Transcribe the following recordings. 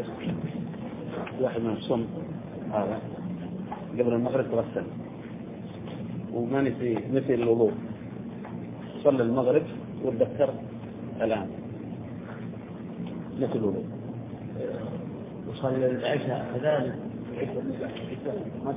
الحدث واحد من الصم هذا قبل المغرب تغسل وما نسي الوضوء، صلى المغرب وتذكر الآن نسي الوضوء، وصلى العشاء كذلك ما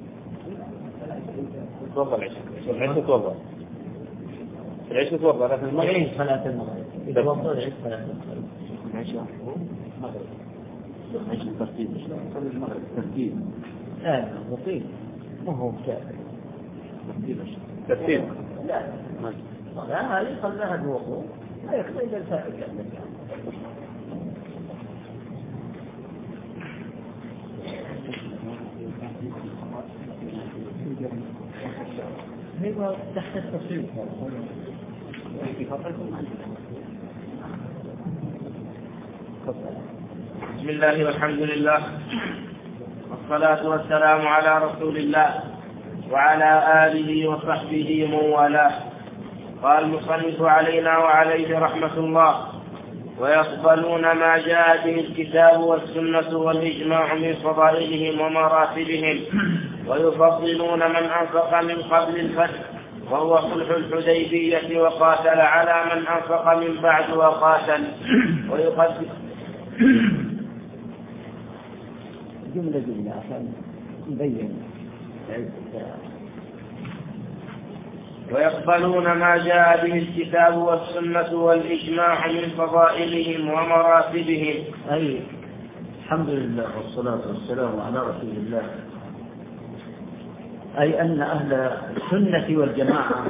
توضأ العشاء توضأ العشاء توضأ لكن المغرب صلاة المغرب إذا توضأ العشاء صلاة المغرب العشاء مغرب عشاء ترتيب صلى المغرب ترتيب لا بطيء ما هو ترتيب لا هذه صلاها الوضوء لا يكفي إلا الفائدة. هو تحت التصوير. بسم الله والحمد لله والصلاة والسلام على رسول الله وعلى آله وصحبه ومن والاه. قال المصنف علينا وعليه رحمة الله: ويقبلون ما جاء به الكتاب والسنة والإجماع من فضائلهم ومراتبهم، ويفضلون من أنفق من قبل الفتح وهو صلح الحديبية وقاتل على من أنفق من بعد وقاتل، جملة عشان نبين. ويقبلون ما جاء به الكتاب والسنة والإجماع من فضائلهم ومراتبهم. أي الحمد لله والصلاة والسلام على رسول الله. أي أن أهل السنة والجماعة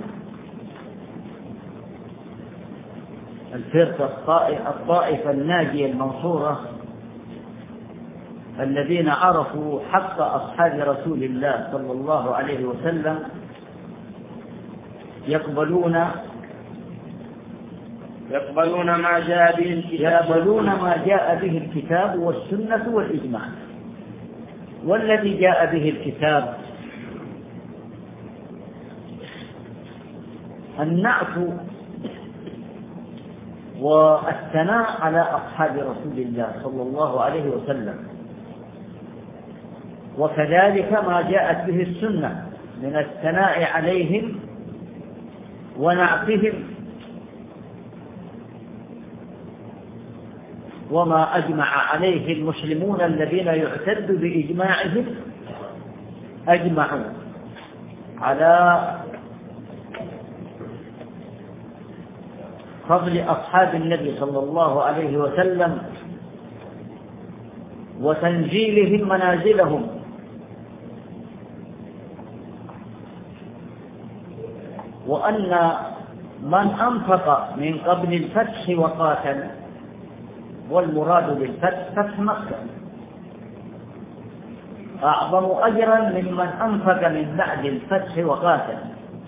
الفرقة الطائفة الناجية المنصورة الذين عرفوا حق أصحاب رسول الله صلى الله عليه وسلم يقبلون ما جاء به الكتاب والسنة والإجماع. والذي جاء به الكتاب النعت والثناء على أصحاب رسول الله صلى الله عليه وسلم، وكذلك ما جاءت به السنة من الثناء عليهم ونعتهم وما أجمع عليه المسلمون الذين يعتد بإجماعهم أجمعوا على فضل أصحاب النبي صلى الله عليه وسلم وتنزيلهم منازلهم، وأن من أنفق من قبل الفتح وقاتل، والمراد بالفتح فتح مكة، أعظم أجرا ممن أنفق من بعد الفتح وقاتل.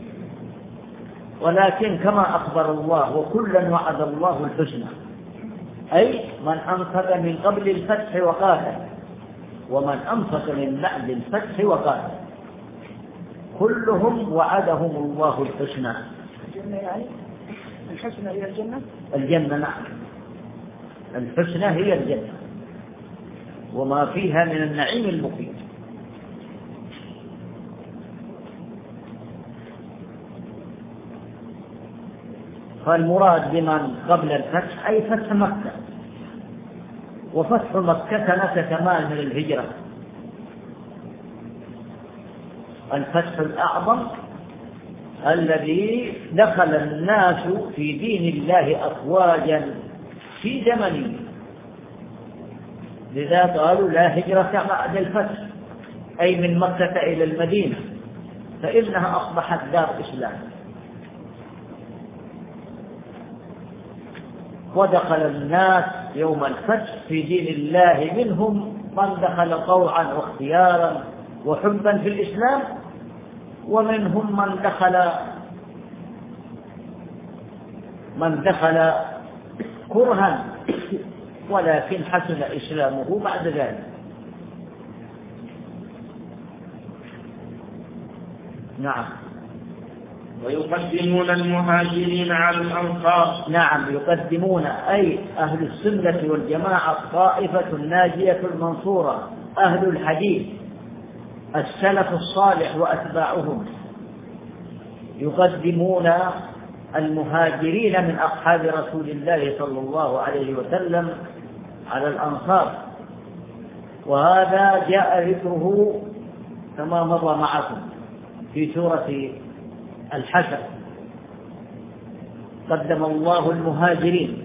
ولكن كما أخبر الله: وكلا وعد الله الحسنى، أي من أنفق من قبل الفتح وقاتل ومن أنفق من بعد الفتح وقاتل كلهم وعدهم الله الحسنى. الجنة يعني الحسنى هي الجنة؟ الجنة نعم، الحسنى هي الجنة وما فيها من النعيم المقيم. فالمراد بمن قبل الفتح أي فتح مكة، وفتح مكة سنة كمال من الهجرة. الفتح الأعظم الذي دخل الناس في دين الله أفواجا في زمنه، لذا قالوا لا هجرة بعد الفتح، أي من مكة إلى المدينة، فإنها أصبحت دار إسلام. ودخل الناس يوم الفتح في دين الله، منهم من دخل طوعا واختيارا وحبا في الإسلام، ومنهم من دخل كرها ولكن حسن إسلامه بعد ذلك. نعم. ويقدمون المهاجرين على الأنصار. نعم، يقدمون أي أهل السنة والجماعة الطائفة الناجية المنصورة، أهل الحديث السلف الصالح وأتباعهم، يقدمون المهاجرين من أصحاب رسول الله صلى الله عليه وسلم على الأنصار. وهذا جاء ذكره كما مضى معكم في سورة الحشر. قدم الله المهاجرين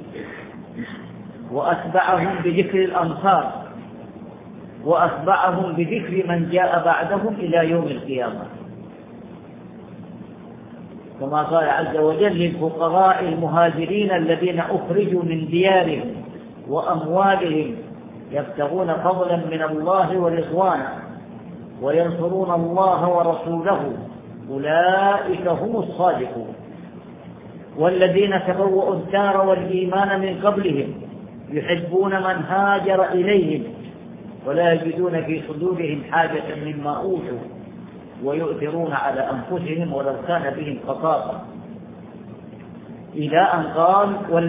وأتبعهم بذكر الأنصار وأتبعهم بذكر من جاء بعدهم إلى يوم القيامة، كما قال عز وجل: للفقراء المهاجرين الذين أخرجوا من ديارهم وأموالهم يبتغون فضلا من الله ورضوانا وينصرون الله ورسوله أولئك هم الصادقون. والذين تبوأوا الدار والإيمان من قبلهم يحبون من هاجر إليهم ولا يجدون في صدورهم حاجة مما أوتوا ويؤثرون على أنفسهم ولو كان بهم خصاصة، إلى أن قال: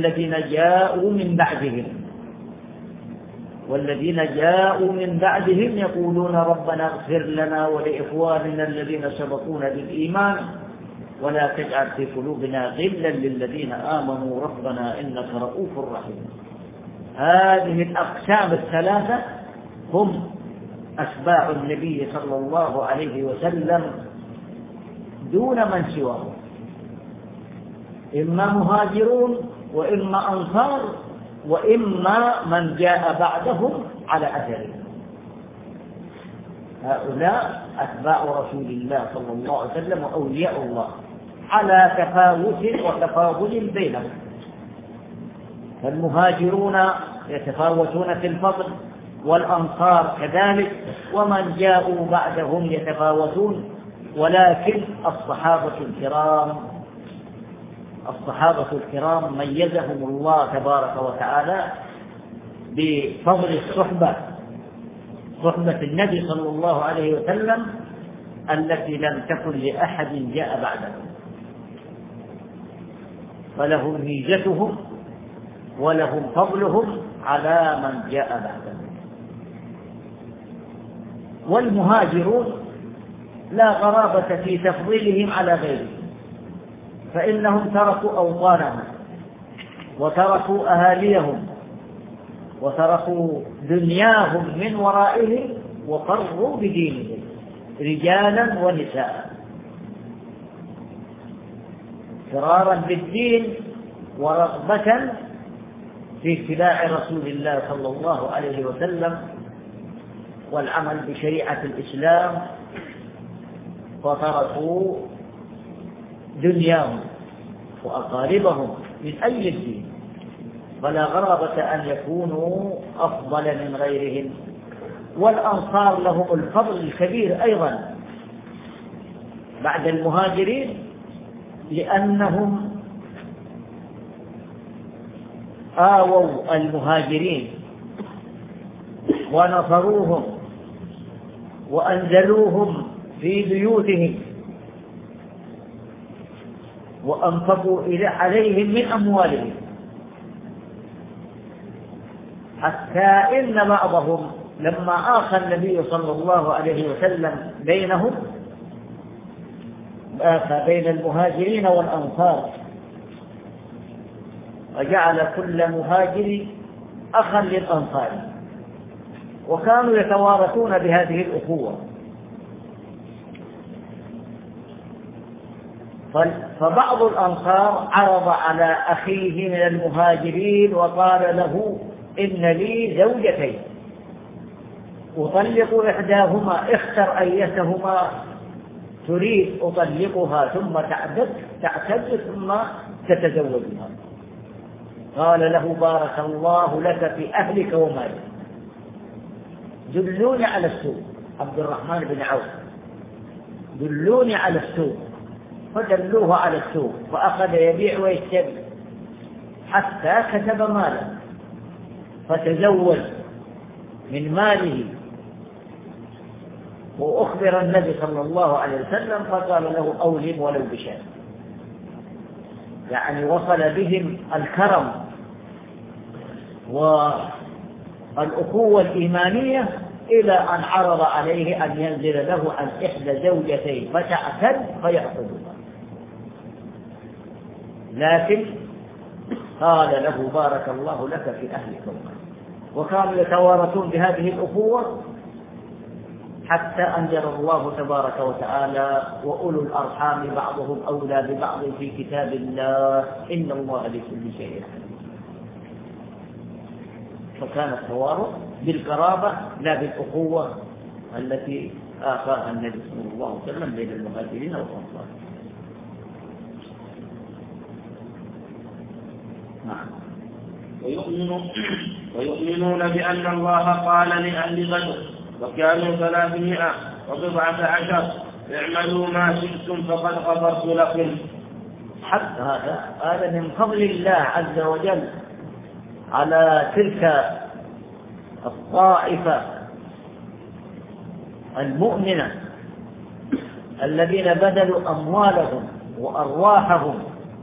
والذين جاءوا من بعدهم يقولون ربنا اغفر لنا ولإخواننا الذين سبقونا بالإيمان ولا تجعل في قلوبنا غلا للذين آمنوا ربنا إنك رؤوف رحيم. هذه الأقسام الثلاثة هم أتباع النبي صلى الله عليه وسلم دون من سواه، إما مهاجرون وإما أنصار وإما من جاء بعدهم على أثرهم. هؤلاء أتباع رسول الله صلى الله عليه وسلم وأولياء الله على تفاوت وتفاضل بينهم. فالمهاجرون يتفاوتون في الفضل والأنصار كذلك، ومن جاءوا بعدهم يتفاوتون، ولكن الصحابة الكرام ميزهم الله تبارك وتعالى بفضل صحبة النبي صلى الله عليه وسلم التي لم تكن لأحد جاء بعدهم، فلهم ميزتهم ولهم فضلهم على من جاء بعدهم. والمهاجرون لا غرابة في تفضيلهم على غيرهم، فإنهم تركوا أوطانهم وتركوا أهاليهم وتركوا دنياهم من ورائهم وقروا بدينهم رجالا ونساء، فرارا بالدين ورغبة في اتباع رسول الله صلى الله عليه وسلم والعمل بشريعة الإسلام، وتركوا دنياهم وأقاربهم من أي الدين، فلا غرابة أن يكونوا أفضل من غيرهم. والأنصار لهم الفضل الكبير أيضا بعد المهاجرين، لأنهم آووا المهاجرين ونصروهم وأنزلوهم في بيوتهم وأنفقوا عليهم من أموالهم، حتى إن بعضهم لما آخى النبي صلى الله عليه وسلم بينهم آخى بين المهاجرين والأنصار، وجعل كل مهاجر أخا للأنصار، وكانوا يتوارثون بهذه الأخوة. فبعض الأنصار عرض على أخيه من المهاجرين وقال له: إن لي زوجتين أطلق إحداهما، اختر أيتهما تريد، أطلقها ثم تعتد ثم تتزوجها. قال له: بارك الله لك في أهلك ومالك، دلوني على السوق. عبد الرحمن بن عوف: دلوني على السوق. فدلوه على السوق، فأخذ يبيع ويشتري حتى كسب مالا، فتزوج من ماله. وأخبر النبي صلى الله عليه وسلم فقال له: أولم ولو بشاة. يعني وصل بهم الكرم والأخوة الإيمانية إلى أن عرض عليه أن ينزل له عن إحدى زوجتين فتعتد فيأخذها، لكن قال له بارك الله لك في أهلك ومالك. وكانوا يتوارثون بهذه الأخوة حتى أنزل الله تبارك وتعالى وأولو الأرحام بعضهم أولى ببعض في كتاب الله إن الله بكل شيء عليم. فكان التوارث بالقرابة لا بالأخوة التي آخاها النبي صلى الله عليه وسلم بين المهاجرين والأنصار. نعم. ويؤمنون بأن الله قال لأهل بدر وكانوا 310 اعملوا ما شئتم فقد غفرت لكم. حتى هذا من فضل الله عز وجل على تلك الطائفة المؤمنة الذين بذلوا أموالهم وأرواحهم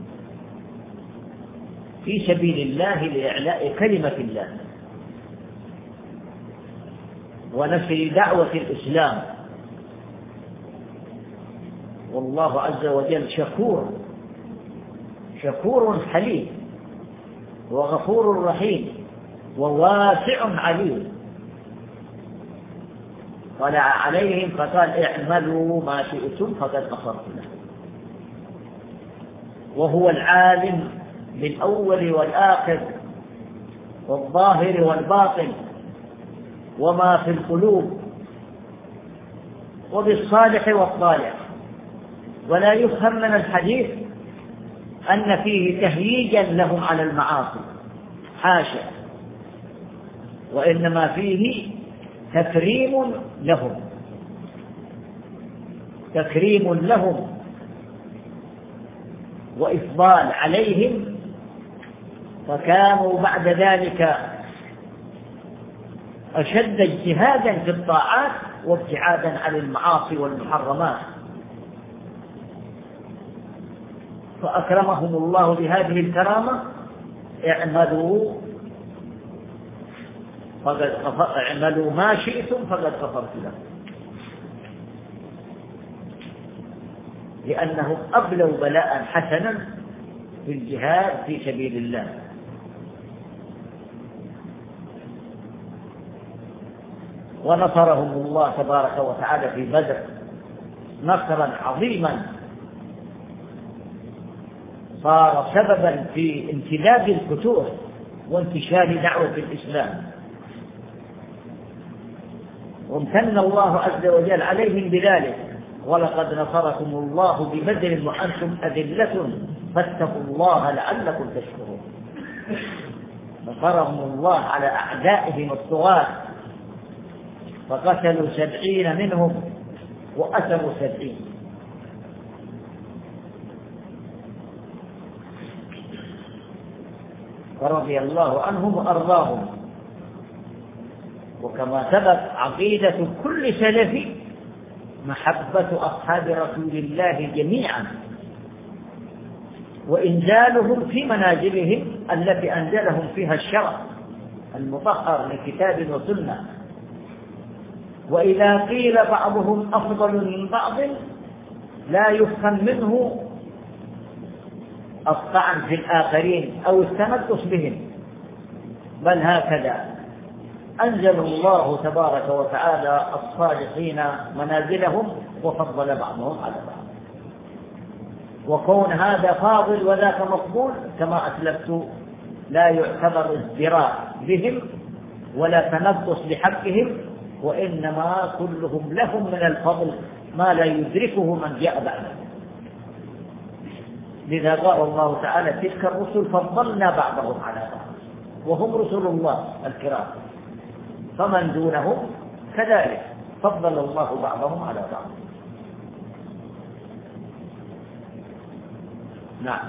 في سبيل الله لإعلاء كلمة الله ونشر دعوة الإسلام. والله عز وجل شكور حليم وغفور رحيم وواسع عليم. طلع عليهم فقال اعملوا ما شئتم فقد غفرت لكم. وهو العالم بالأول والآخر والظاهر والباطن وما في القلوب وبالصالح والطالح. ولا يفهم من الحديث أن فيه تهييجا لهم على المعاصي، حاشا، وإنما فيه تكريم لهم وإفضال عليهم، فكانوا بعد ذلك أشد اجتهادا في الطاعات وابتعادا عن المعاصي والمحرمات. فأكرمهم الله بهذه الكرامة. اعملوا ما شئتم فقد غفرت لكم، لأنهم أبلوا بلاء حسنا في الجهاد في سبيل الله. ونصرهم الله تبارك وتعالى في بدر نصرا عظيما صار سببا في امتداد الفتوح وانتشار دعوة الإسلام. وامتن الله عز وجل عليهم بذلك: ولقد نصركم الله ببدر وأنتم أذلة فاتقوا الله لعلكم تشكرون. نصرهم الله على أعدائهم الطغاة فقتلوا 70 منهم وأسروا 70. فرضي الله عنهم وأرضاهم. وكما ثبت عقيدة كل سلف محبة أصحاب رسول الله جميعا وإنزالهم في منازلهم التي أنزلهم فيها الشرع المطهر من كتاب وسنة. وإذا قيل بعضهم أفضل من بعض لا يفهم منه الطعن في الآخرين أو التنقص بهم، بل هكذا أنزل الله تبارك وتعالى الصالحين منازلهم وفضل بعضهم على بعض. وكون هذا فاضل وذاك مقبول كما أسلفت لا يعتبر ازدراء بهم ولا تنقص بحقهم، وإنما كلهم لهم من الفضل ما لا يدركه من جاء بعدهم. لذا قال الله تعالى: تلك الرسل فضلنا بعضهم على بعض، وهم رسل الله الكرام، فمن دونهم كذلك فضل الله بعضهم على بعض. نعم.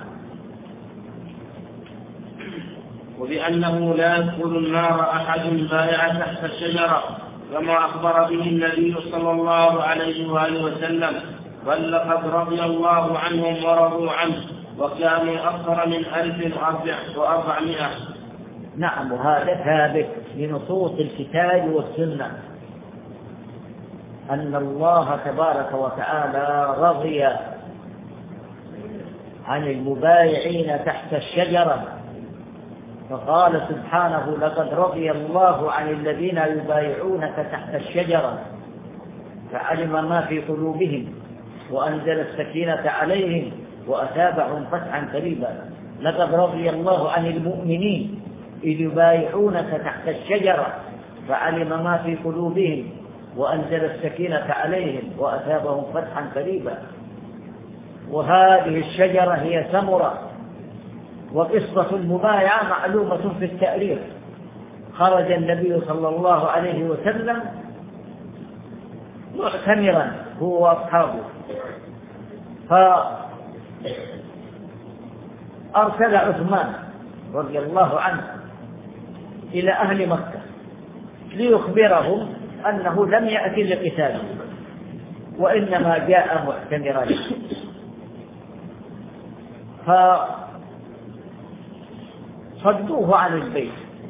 وبأنه لا يدخل النار أحد بايع تحت الشجرة كما أخبر به النبي صلى الله عليه وآله وسلم: بل لقد رضي الله عنهم ورضوا عنه وكانوا أكثر من 1400. نعم، وهذا ثابت لنصوص الكتاب والسنة أن الله تبارك وتعالى رضي عن المبايعين تحت الشجرة، فقال سبحانه: لقد رضي الله عن الذين يبايعونك تحت الشجرة فعلم ما في قلوبهم وأنزل السكينة عليهم وأثابهم فتحا قريبا. لقد رضي الله عن المؤمنين إذ يبايعونك تحت الشجرة فعلم ما في قلوبهم وأنزل السكينة عليهم وأثابهم فتحا قريبا. وهذه الشجرة هي ثمرة، وقصة المبايعة معلومة في التاريخ. خرج النبي صلى الله عليه وسلم معتمرا هو وأصحابه، فأرسل عثمان رضي الله عنه إلى أهل مكة ليخبرهم أنه لم يأتي لقتال وإنما جاء معتمرا. فصدوه عن البيت،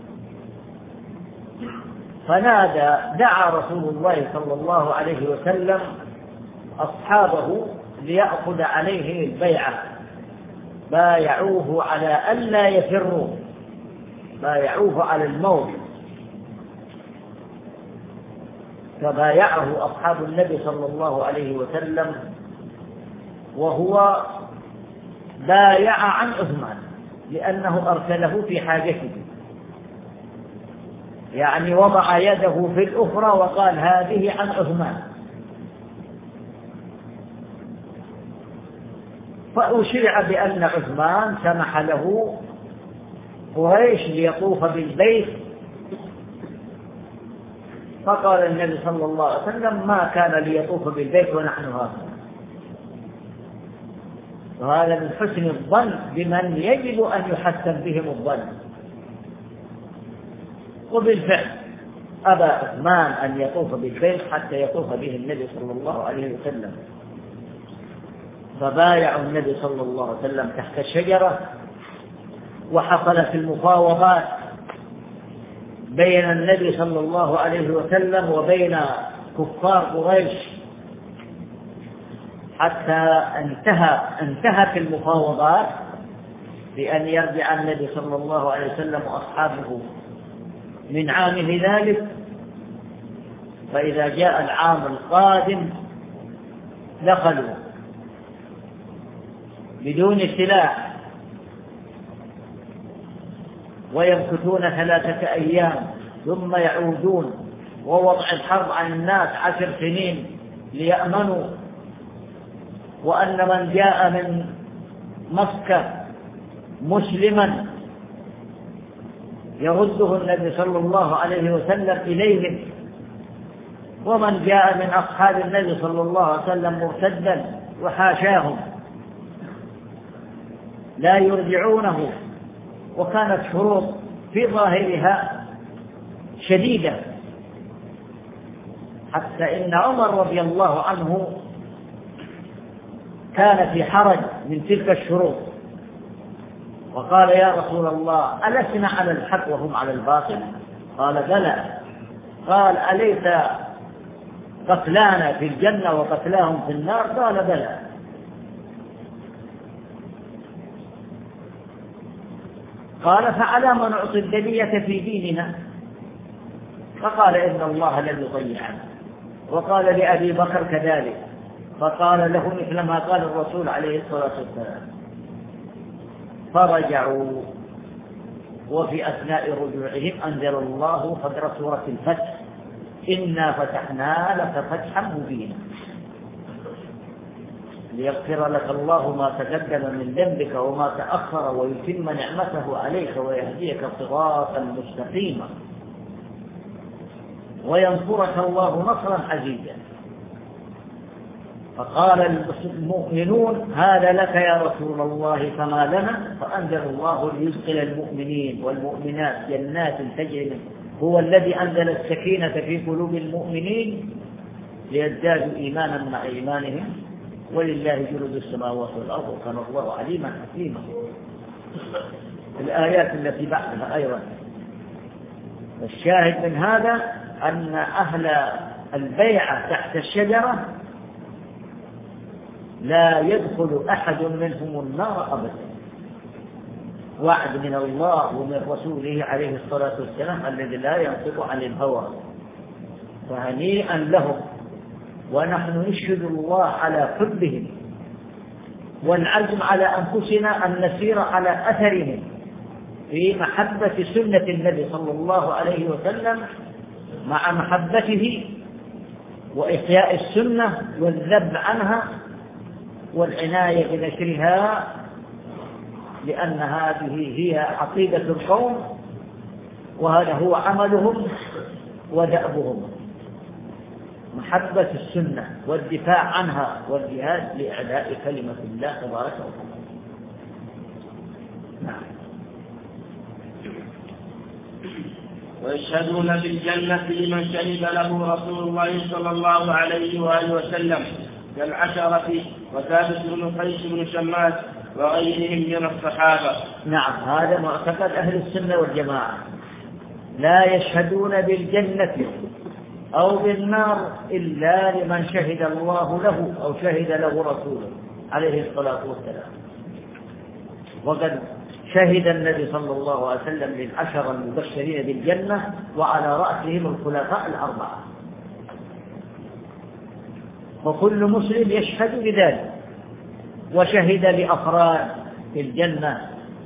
دعا رسول الله صلى الله عليه وسلم أصحابه ليأخذ عليه البيعة. بايعوه على ألا يفروا، بايعوه على الموت، فبايعه أصحاب النبي صلى الله عليه وسلم، وهو بايع عن عثمان لأنه أرسله في حاجته، يعني وضع يده في الأخرى وقال: هذه عن عثمان. فأشيع بأن عثمان سمح له قريش ليطوف بالبيت، فقال النبي صلى الله عليه وسلم: ما كان ليطوف بالبيت ونحن هذا. وهذا من حسن الظن بمن يجب أن يحسن بهم الظن. وبالفعل أبى عثمان أن يطوف بالبيت حتى يطوف به النبي صلى الله عليه وسلم، فبايعوا النبي صلى الله عليه وسلم تحت الشجرة. وحصلت المفاوضات بين النبي صلى الله عليه وسلم وبين كفار قريش حتى انتهت المفاوضات بأن يرجع النبي صلى الله عليه وسلم وأصحابه من عامه ذلك. فإذا جاء العام القادم دخلوا بدون سلاح ويمكثون 3 أيام ثم يعودون، ووضع الحرب عن الناس 10 سنين ليأمنوا. وأن من جاء من مكة مسلما يرده النبي صلى الله عليه وسلم إليهم، ومن جاء من أصحاب النبي صلى الله عليه وسلم مرتدا وحاشاهم لا يرجعونه. وكانت شروط في ظاهرها شديدة، حتى إن عمر رضي الله عنه كان في حرج من تلك الشروط، وقال: يا رسول الله، ألسنا على الحق وهم على الباطل؟ قال: بلى. قال: أليس قتلانا في الجنة وقتلاهم في النار؟ قال: بلى. قال: فعلى ما نعطي الدنية في ديننا؟ فقال: إن الله لن يضيعنا. وقال لأبي بكر كذلك، فقال له مثل ما قال الرسول عليه الصلاة والسلام. فرجعوا، وفي أثناء رجوعهم أنزل الله قدر سورة الفتح: إنا فتحنا لك فتحا مبينا ليغفر لك الله ما تقدم من ذنبك وما تأخر ويتم نعمته عليك ويهديك صراطا مستقيما وينصرك الله نصرا عزيزا. فقال المؤمنون: هذا لك يا رسول الله، فما لنا؟ فأنزل الله ليدخل المؤمنين والمؤمنات جنات تجري من، هو الذي أنزل السكينة في قلوب المؤمنين ليزدادوا إيمانا مع إيمانهم ولله جنود السماوات والأرض وكان الله عليما حكيما. الآيات التي بعدها أيضا. الشاهد من هذا أن أهل البيعة تحت الشجرة لا يدخل أحد منهم النار أبدا، وعد من الله ومن رسوله عليه الصلاة والسلام الذي لا ينطق عن الهوى، فهنيئا لهم. ونحن نشهد الله على حبهم والعزم على أنفسنا أن نسير على أثرهم في محبة سنة النبي صلى الله عليه وسلم مع محبته وإحياء السنة والذب عنها والعناية بنشرها، لأن هذه هي عقيدة القوم وهذا هو عملهم ودأبهم، محبة السنة والدفاع عنها والجهاد لإعلاء كلمة الله تبارك وتعالى. نعم. ويشهدون بالجنة لمن شهد له رسول الله صلى الله عليه وآله وسلم كالعشرة وثابت بن قيس بن شماس وغيرهم من الصحابة. نعم، هذا معتقد أهل السنة والجماعة، لا يشهدون بالجنة أو بالنار إلا لمن شهد الله له أو شهد له رسوله عليه الصلاة والسلام. وقد شهد النبي صلى الله عليه وسلم للعشر المبشرين بالجنة وعلى رأسهم الخلفاء الأربعة، وكل مسلم يشهد بذلك. وشهد لأفراد في الجنة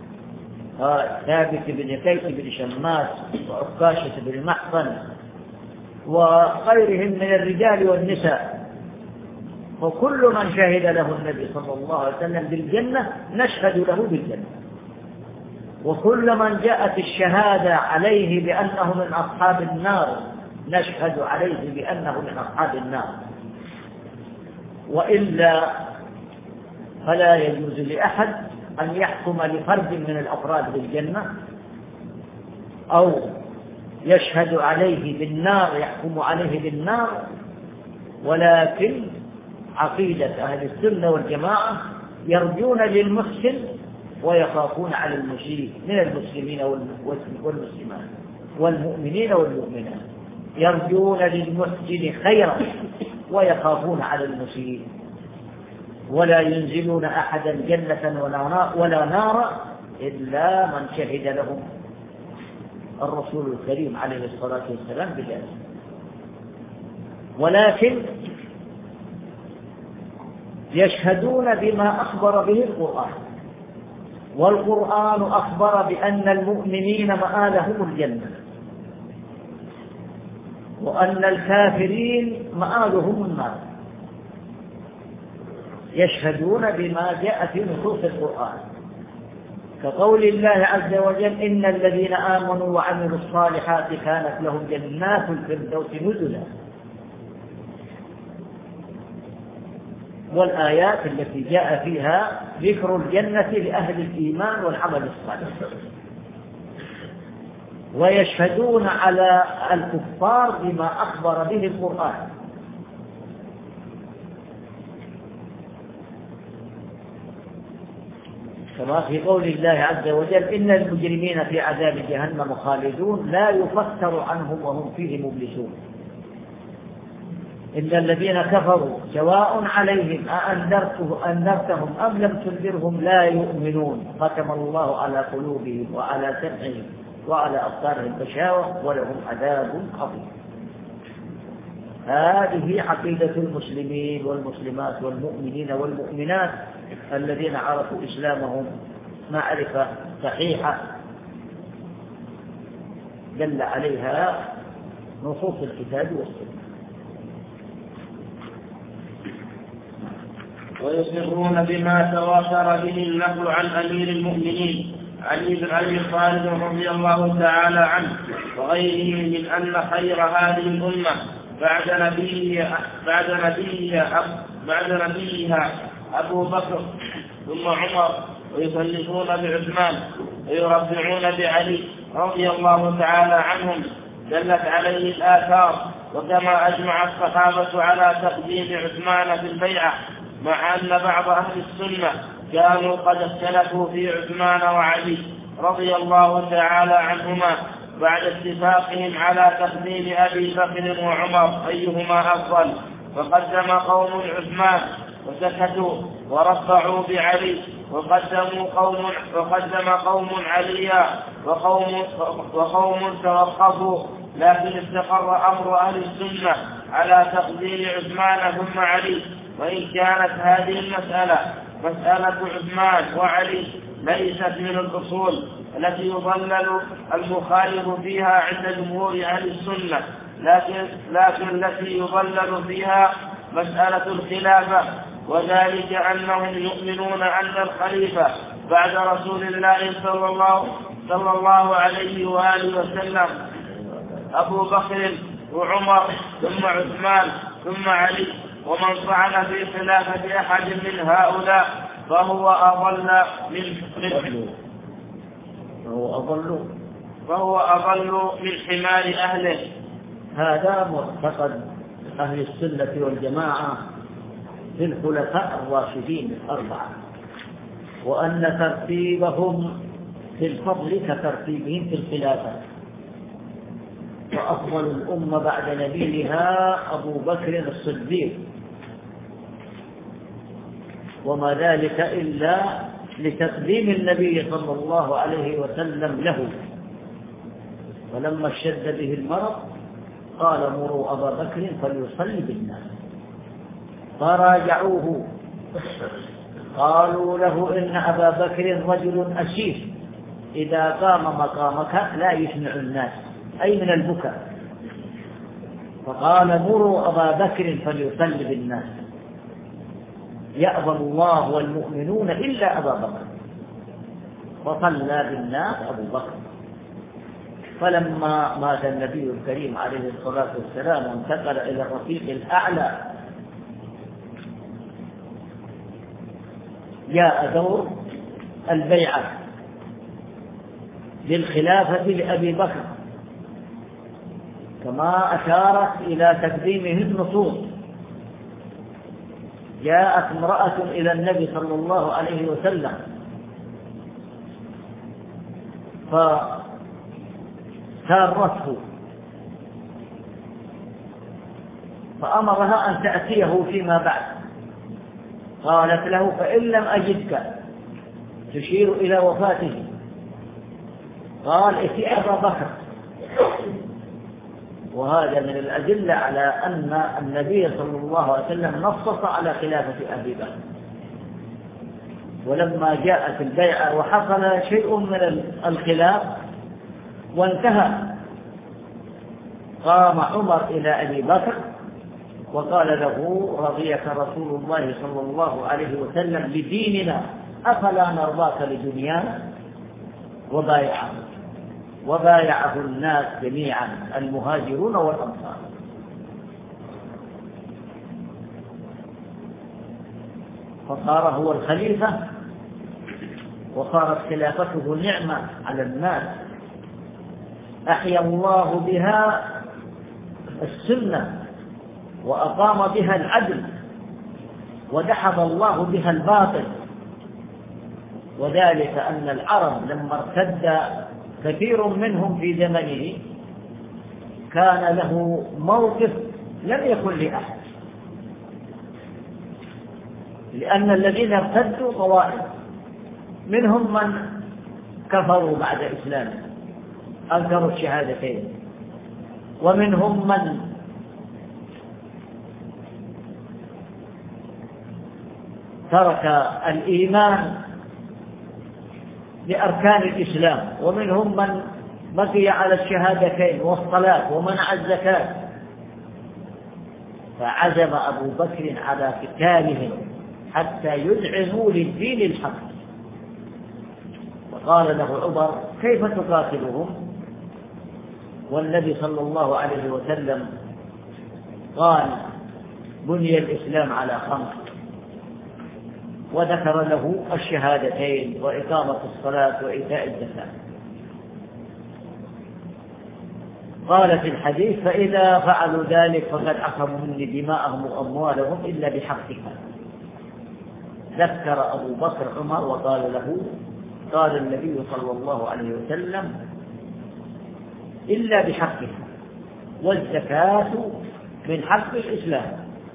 ثابت بن قيس بن شماس وعكاشة بن محصن وغيرهم من الرجال والنساء، وكل من شهد له النبي صلى الله عليه وسلم بالجنة نشهد له بالجنة، وكل من جاءت الشهادة عليه بأنه من أصحاب النار نشهد عليه بأنه من أصحاب النار. وإلا فلا يجوز لأحد أن يحكم لفرد من الأفراد بالجنة أو يشهد عليه بالنار يحكم عليه بالنار، ولكن عقيدة أهل السنة والجماعة يرجون للمحسن ويخافون على المسيء من المسلمين والمسلمات والمؤمنين والمؤمنات، يرجون للمحسن خيرا ويخافون على المسيء، ولا ينزلون أحدا جنة ولا نارا إلا من شهد لهم الرسول الكريم عليه الصلاة والسلام بذلك. ولكن يشهدون بما أخبر به القرآن، والقرآن أخبر بأن المؤمنين مآلهم الجنة وأن الكافرين مآلهم النار. يشهدون بما جاء في نصوص القرآن كقول الله عز وجل إن الذين آمنوا وعملوا الصالحات كانت لهم جنات الفردوس نزلا، والآيات التي جاء فيها ذكر الجنة لأهل الإيمان والعمل الصالح. ويشهدون على الكفار بما أخبر به القرآن كما في قول الله عز وجل إن المجرمين في عذاب جهنم خالدون لا يفتر عنهم وهم فيه مبلسون إن الذين كفروا سواء عليهم أنذرتهم أم لم تنذرهم لا يؤمنون ختم الله على قلوبهم وعلى سمعهم وعلى أبصارهم غشاوة ولهم عذاب عظيم. هذه عقيدة المسلمين والمسلمات والمؤمنين والمؤمنات الذين عرفوا إسلامهم معرفة صحيحة دل عليها نصوص الكتاب والسنة. ويصرون بما تواتر به النقل عن أمير المؤمنين علي بن أبي طالب رضي الله تعالى عنه وغيره من أن خير هذه الأمة بعد نبيها أبو بكر ثم عمر، ويصلون بعثمان ويربعون بعلي رضي الله تعالى عنهم دلت عليه الآثار. وكما أجمع الصحابة على تقديم عثمان في البيعة مع أن بعض أهل السنة كانوا قد اختلفوا في عثمان وعلي رضي الله تعالى عنهما بعد اتفاقهم على تقديم أبي بكر وعمر أيهما أفضل، فقدم قوم عثمان وسكتوا ورفعوا بعلي، وقدم قوم عليا وقوم توقفوا، لكن استقر أمر أهل السنة على تقديم عثمان ثم علي. وإن كانت هذه المسألة مسألة عثمان وعلي ليست من الأصول التي يضلل المخالف فيها عند جمهور أهل السنة، لكن التي يضلل فيها مسألة الخلافة، وذلك أنهم يؤمنون أن الخليفة بعد رسول الله صلى الله عليه وآله وسلم أبو بكر وعمر ثم عثمان ثم علي، ومن طعن في خلافة أحد من هؤلاء فهو أضل من حمار أهله. هذا معتقد أهل السنة والجماعة في الخلفاء الراشدين الأربعة، وأن ترتيبهم في الفضل كترتيبهم في الخلافة، وأفضل الأمة بعد نبيها أبو بكر الصديق، وما ذلك إلا لتقديم النبي صلى الله عليه وسلم له. ولما اشتد به المرض قال مروا أبا بكر فليصلي بالناس، فراجعوه قالوا له إن أبا بكر رجل أشيف إذا قام مقامك لا يسمع الناس، أي من البكاء، فقال مروا أبا بكر فليصلي بالناس، يأبى الله والمؤمنون إلا أبا بكر، فصلى بالناس أبو بكر. فلما مات النبي الكريم عليه الصلاة والسلام وانتقل إلى الرفيق الأعلى جاء دور البيعة للخلافة لأبي بكر، كما أشارت إلى تقديمه النصوص. جاءت امرأة إلى النبي صلى الله عليه وسلم فسارته، فأمرها أن تأتيه فيما بعد. قالت له فإن لم أجدك، تشير إلى وفاته، قال ائتي أبا بكر. وهذا من الأدلة على أن النبي صلى الله عليه وسلم نصص على خلافة أبي بكر. ولما جاءت البيعة وحصل شيء من الخلاف وانتهى، قام عمر إلى أبي بكر وقال له رضيك رسول الله صلى الله عليه وسلم لديننا، أفلا نرضاك لدنيانا؟ وبايعه الناس جميعا المهاجرون والأنصار. فصار هو الخليفة، وصارت خلافته نعمة على الناس، أحيا الله بها السنة وأقام بها العدل ودحض الله بها الباطل. وذلك أن العرب لما ارتد كثير منهم في زمنه كان له موقف لم يكن لأحد، لأن الذين ارتدوا طوائف، منهم من كفروا بعد إسلامهم أنكروا الشهادتين، ومنهم من ترك الإيمان لأركان الإسلام، ومنهم من بقي على الشهادتين والصلاة ومنع الزكاة. فعزم أبو بكر على قتالهم حتى يذعنوا للدين الحق. وقال له عمر كيف تقاتلهم والنبي صلى الله عليه وسلم قال بني الإسلام على 5، وذكر له الشهادتين وإقامة الصلاة وإيتاء الزكاة. قال في الحديث فإذا فعلوا ذلك فقد أخذوا مني دماءهم وأموالهم إلا بحقها. ذكر أبو بكر عمر وقال له: قال النبي صلى الله عليه وسلم: إلا بحقها، والزكاة من حق الإسلام.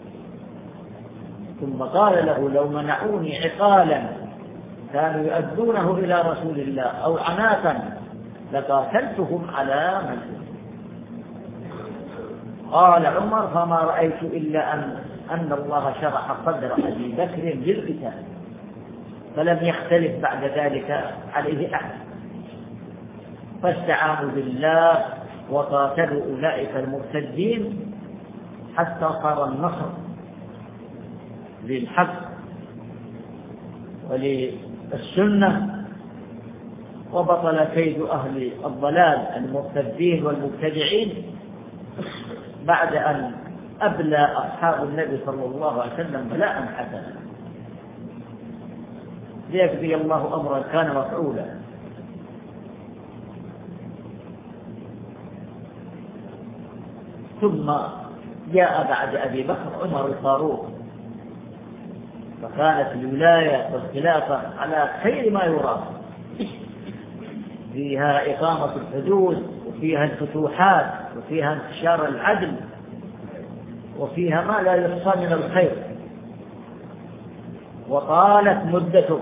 ثم قال له: لو منعوني عقالا كانوا يؤدونه إلى رسول الله أو عناقا لقاتلتهم على منعه. قال عمر: فما رأيت إلا أن الله شرح صدر أبي بكر للقتال، فلم يختلف بعد ذلك عليه أحد، فاستعانوا بالله وقاتلوا أولئك المرتدين حتى صار النصر للحق وللسنة، وبطل كيد أهل الضلال المرتدين والمبتدعين بعد أن أبلى أصحاب النبي صلى الله عليه وسلم بلاء حسنا ليقضي الله أمرا كان مفعولا. ثم جاء بعد أبي بكر عمر الفاروق، فكانت الولاية والخلافة على خير ما يرام، فيها إقامة الحدود، وفيها الفتوحات، وفيها انتشار العدل، وفيها ما لا يحصى من الخير، وطالت مدته.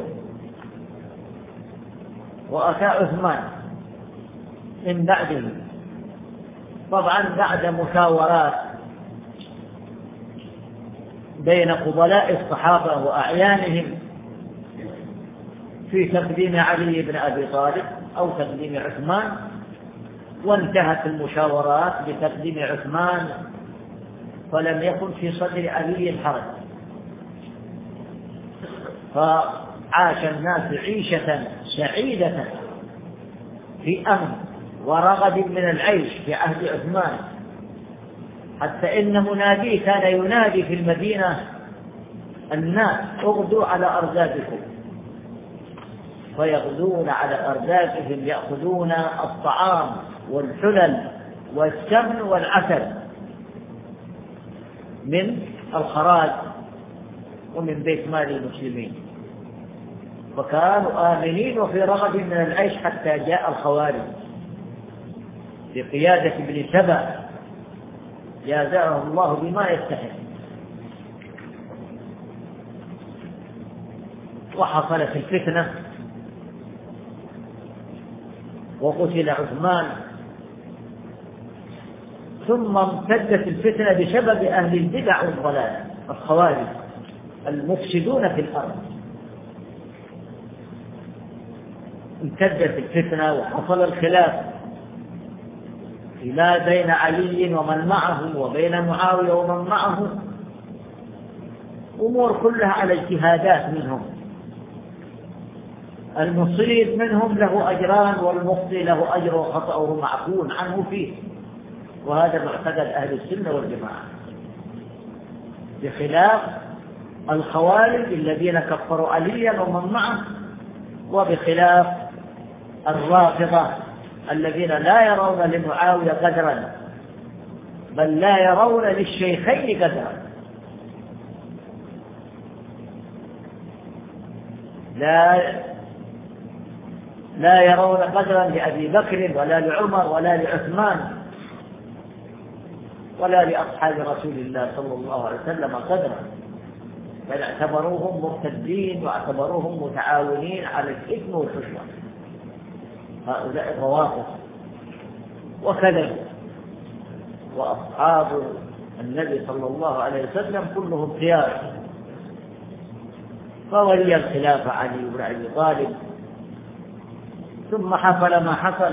وأتى عثمان من بعده، طبعا بعد مشاورات بين فضلاء الصحابة وأعيانهم في تقديم علي بن أبي طالب أو تقديم عثمان، وانتهت المشاورات بتقديم عثمان، فلم يكن في صدر علي حرج، فعاش الناس عيشة سعيدة في أمن ورغد من العيش في عهد عثمان، حتى إن منادي كان ينادي في المدينة: الناس اغدوا على أرزاقكم، فيغدون على أرزاقهم، يأخذون الطعام والحلل والسمن والعسل من الخراج ومن بيت مال المسلمين، فكانوا آمنين وفي رغد من العيش حتى جاء الخوارج بقيادة ابن سبأ جازاه الله بما يستحق، وحصلت الفتنة وقتل عثمان. ثم امتدت الفتنة بسبب أهل البدع والضلال الخوارج المفسدون في الأرض، امتدت الفتنة وحصل الخلاف فيما بين علي ومن معه وبين معاوية ومن معه، أمور كلها على اجتهادات منهم، المصيب منهم له أجران والمخطئ له أجر وخطأه معفو عنه فيه، وهذا معتقد أهل السنة والجماعة، بخلاف الخوارج الذين كفروا عليا ومن معه، وبخلاف الرافضة الذين لا يرون لمعاوية قدرا، بل لا يرون للشيخين قدرا، لا يرون قدرا لأبي بكر ولا لعمر ولا لعثمان ولا لأصحاب رسول الله صلى الله عليه وسلم قدرا، بل اعتبروهم مرتدين واعتبروهم متعاونين على الإثم والعصيان، هؤلاء الروافض. وكذا وأصحاب النبي صلى الله عليه وسلم كلهم خيار، فولي الخلافة علي بن أبي طالب، ثم حصل ما حصل.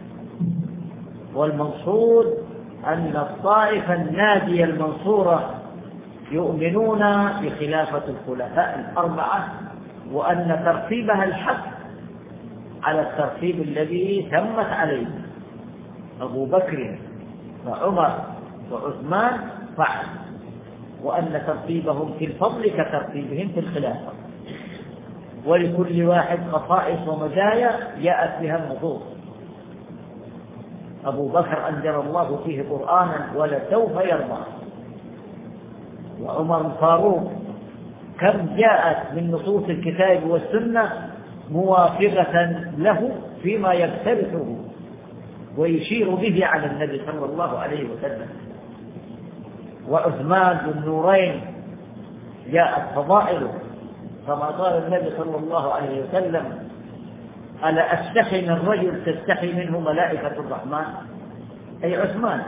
والمقصود أن الطائفة الناجية المنصورة يؤمنون بخلافة الخلفاء الأربعة، وأن ترتيبها الحق على الترتيب الذي تمت عليه أبو بكر وعمر وعثمان فعل، وأن ترتيبهم في الفضل كترتيبهم في الخلافة، ولكل واحد خصائص ومزايا جاءت بها النصوص. أبو بكر أنزل الله فيه قرآنا ولسوف يرضى، وعمر الفاروق كم جاءت من نصوص الكتاب والسنة موافقة له فيما يقترحه ويشير به على النبي صلى الله عليه وسلم. وعثمان ذو النورين جاءت فضائله كما قال النبي صلى الله عليه وسلم: ألا أستحي من رجل تستحي منه ملائكة الرحمن، أي عثمان.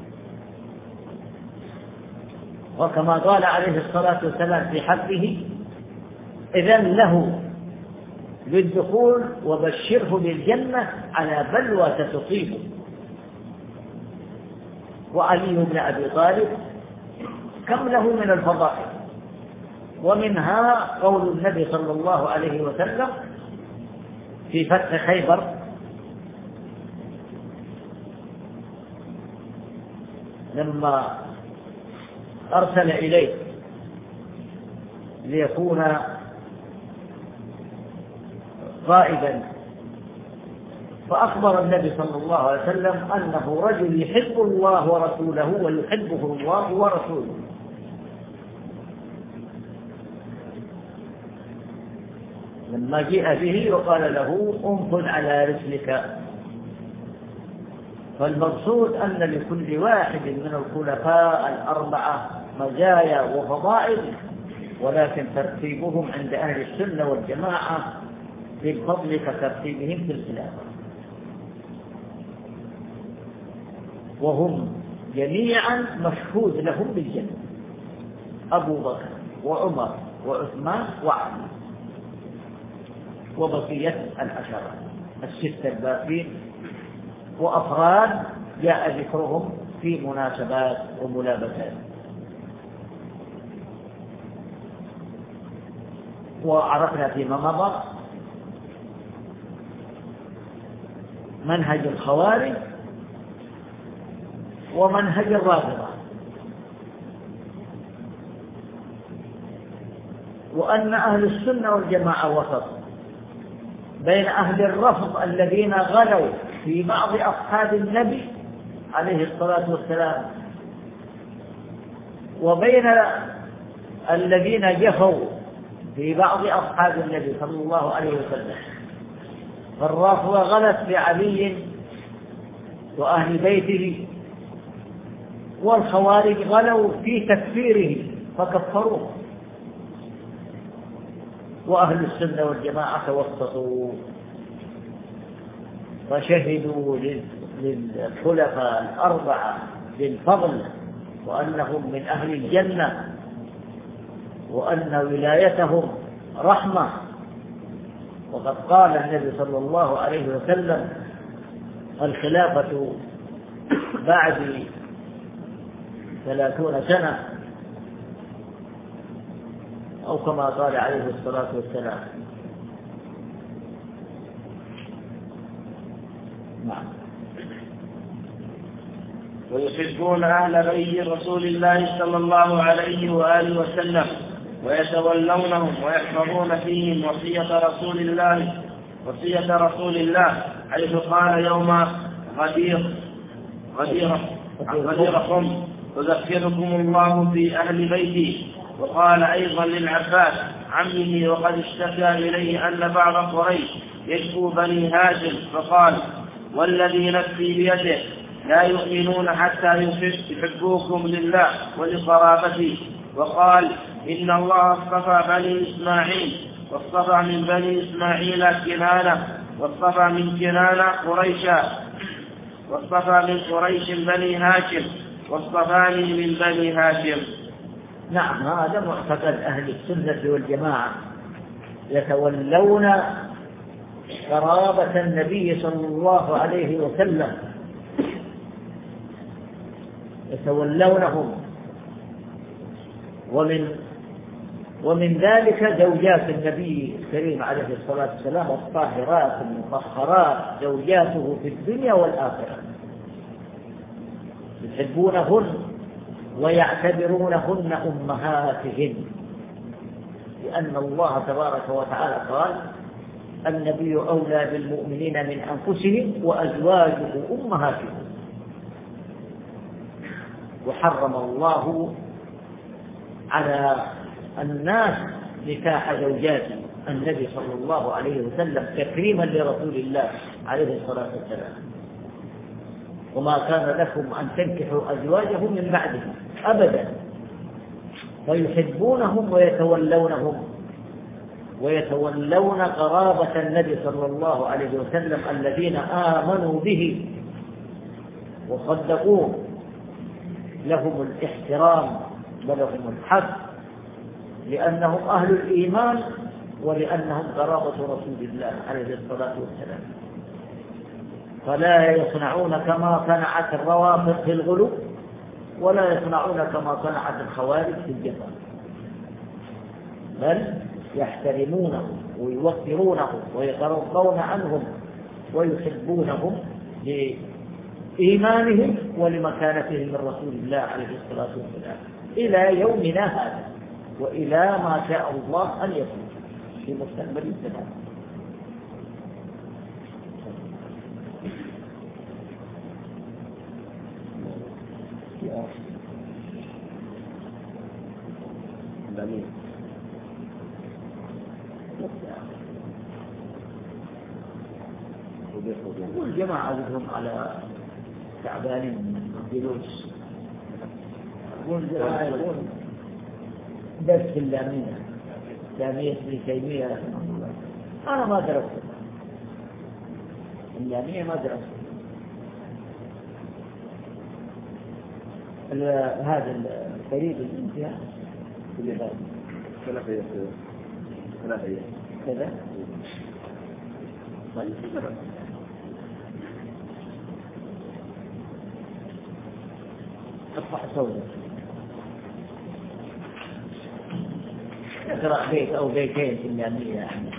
وكما قال عليه الصلاة والسلام في حقه: إذن له بالدخول وبشره بالجنة على بلوى تصيبه. وعلي بن أبي طالب كم له من الفضائل، ومنها قول النبي صلى الله عليه وسلم في فتح خيبر: لما أرسل إليه ليكون قائدا، فأخبر النبي صلى الله عليه وسلم أنه رجل يحب الله ورسوله ويحبه الله ورسوله. لما جاء به وقال له: انفذ على رسلك. فالمقصود أن لكل واحد من الخلفاء الأربعة مزايا وفضائل، ولكن ترتيبهم عند أهل السنة والجماعة بالفضل كترتيبهم في الخلافة، وهم جميعا مشهود لهم بالجنة: أبو بكر وعمر وعثمان وعلي، وبقية العشرة الستة الباقين، وأفراد جاء ذكرهم في مناسبات وملابسات. وعرفنا فيما مضى منهج الخوارج ومنهج الرافضة، وأن أهل السنة والجماعة وسط بين أهل الرفض الذين غلوا في بعض أصحاب النبي عليه الصلاة والسلام، وبين الذين جفوا في بعض أصحاب النبي صلى الله عليه وسلم. فالرافضة غلت بعلي وأهل بيته، والخوارج غلوا في تكفيره فكفروه. وأهل السنة والجماعة توسطوا وشهدوا للخلفاء الأربعة بالفضل وأنهم من أهل الجنة، وأن ولايتهم رحمة. وقد قال النبي صلى الله عليه وسلم: الخلافة بعد 30 سنة، أو كما قال عليه الصلاة والسلام. نعم. ويحبون أهل بيت رسول الله صلى الله عليه وآله وسلم ويتولونهم ويحفظون فيهم وصية رسول الله حيث قال: يوم غديركم يذكركم الله في أهل بيتي. وقال أيضا للعباس عمه وقد اشتكى إليه أن بعض قريش يشكو بني هاشم، فقال: والذي نفسي بيده لا يؤمنون حتى يحبوكم لله ولقرابتي. وقال: إن الله اصطفى بني إسماعيل، واصطفى من بني إسماعيل كنانة، واصطفى من كنانة قريشا، واصطفى من قريش بني هاشم، واصطفاني من بني هاشم. نعم، هذا معتقد أهل السنة والجماعة، يتولون قرابة النبي صلى الله عليه وسلم، يتولونهم. ومن ذلك زوجات النبي الكريم عليه الصلاة والسلام الطاهرات المطهرات، زوجاته في الدنيا والآخرة، يحبونهن ويعتبرونهن أمهاتهن، لأن الله تبارك وتعالى قال: النبي أولى بالمؤمنين من أنفسهم وأزواجه أمهاتهم. وحرم الله على الناس نكاح زوجات النبي صلى الله عليه وسلم تكريما لرسول الله عليه الصلاة والسلام، وما كان لكم أن تنكحوا أزواجه من بعده أبدا، فيحبونهم ويتولون قرابة النبي صلى الله عليه وسلم الذين آمنوا به وصدقوه، لهم الاحترام ولهم الحق لأنهم أهل الإيمان ولأنهم قرابة رسول الله عليه الصلاة والسلام. فلا يصنعون كما صنعت الروافض في الغلو، ولا يصنعون كما صنعت الخوارج في الجفاء، بل يحترمونهم ويوقرونهم ويترضون عنهم ويحبونهم لإيمانهم ولمكانتهم من رسول الله عليه الصلاة والسلام إلى يومنا هذا، وإلى ما شاء الله أن يكون في مستقبل الزمان. والجماعة عددهم على تعبان من الجلوس، والجماعة يقول درس اللامية ابن تيمية رحمه الله. أنا ما درست اللامية، ما درست هذا القريب الانتهاء في هذا ثلاثة كذا. طيب أصبح صوتك اقرأ بيت أو بيتين في اللامية يعني.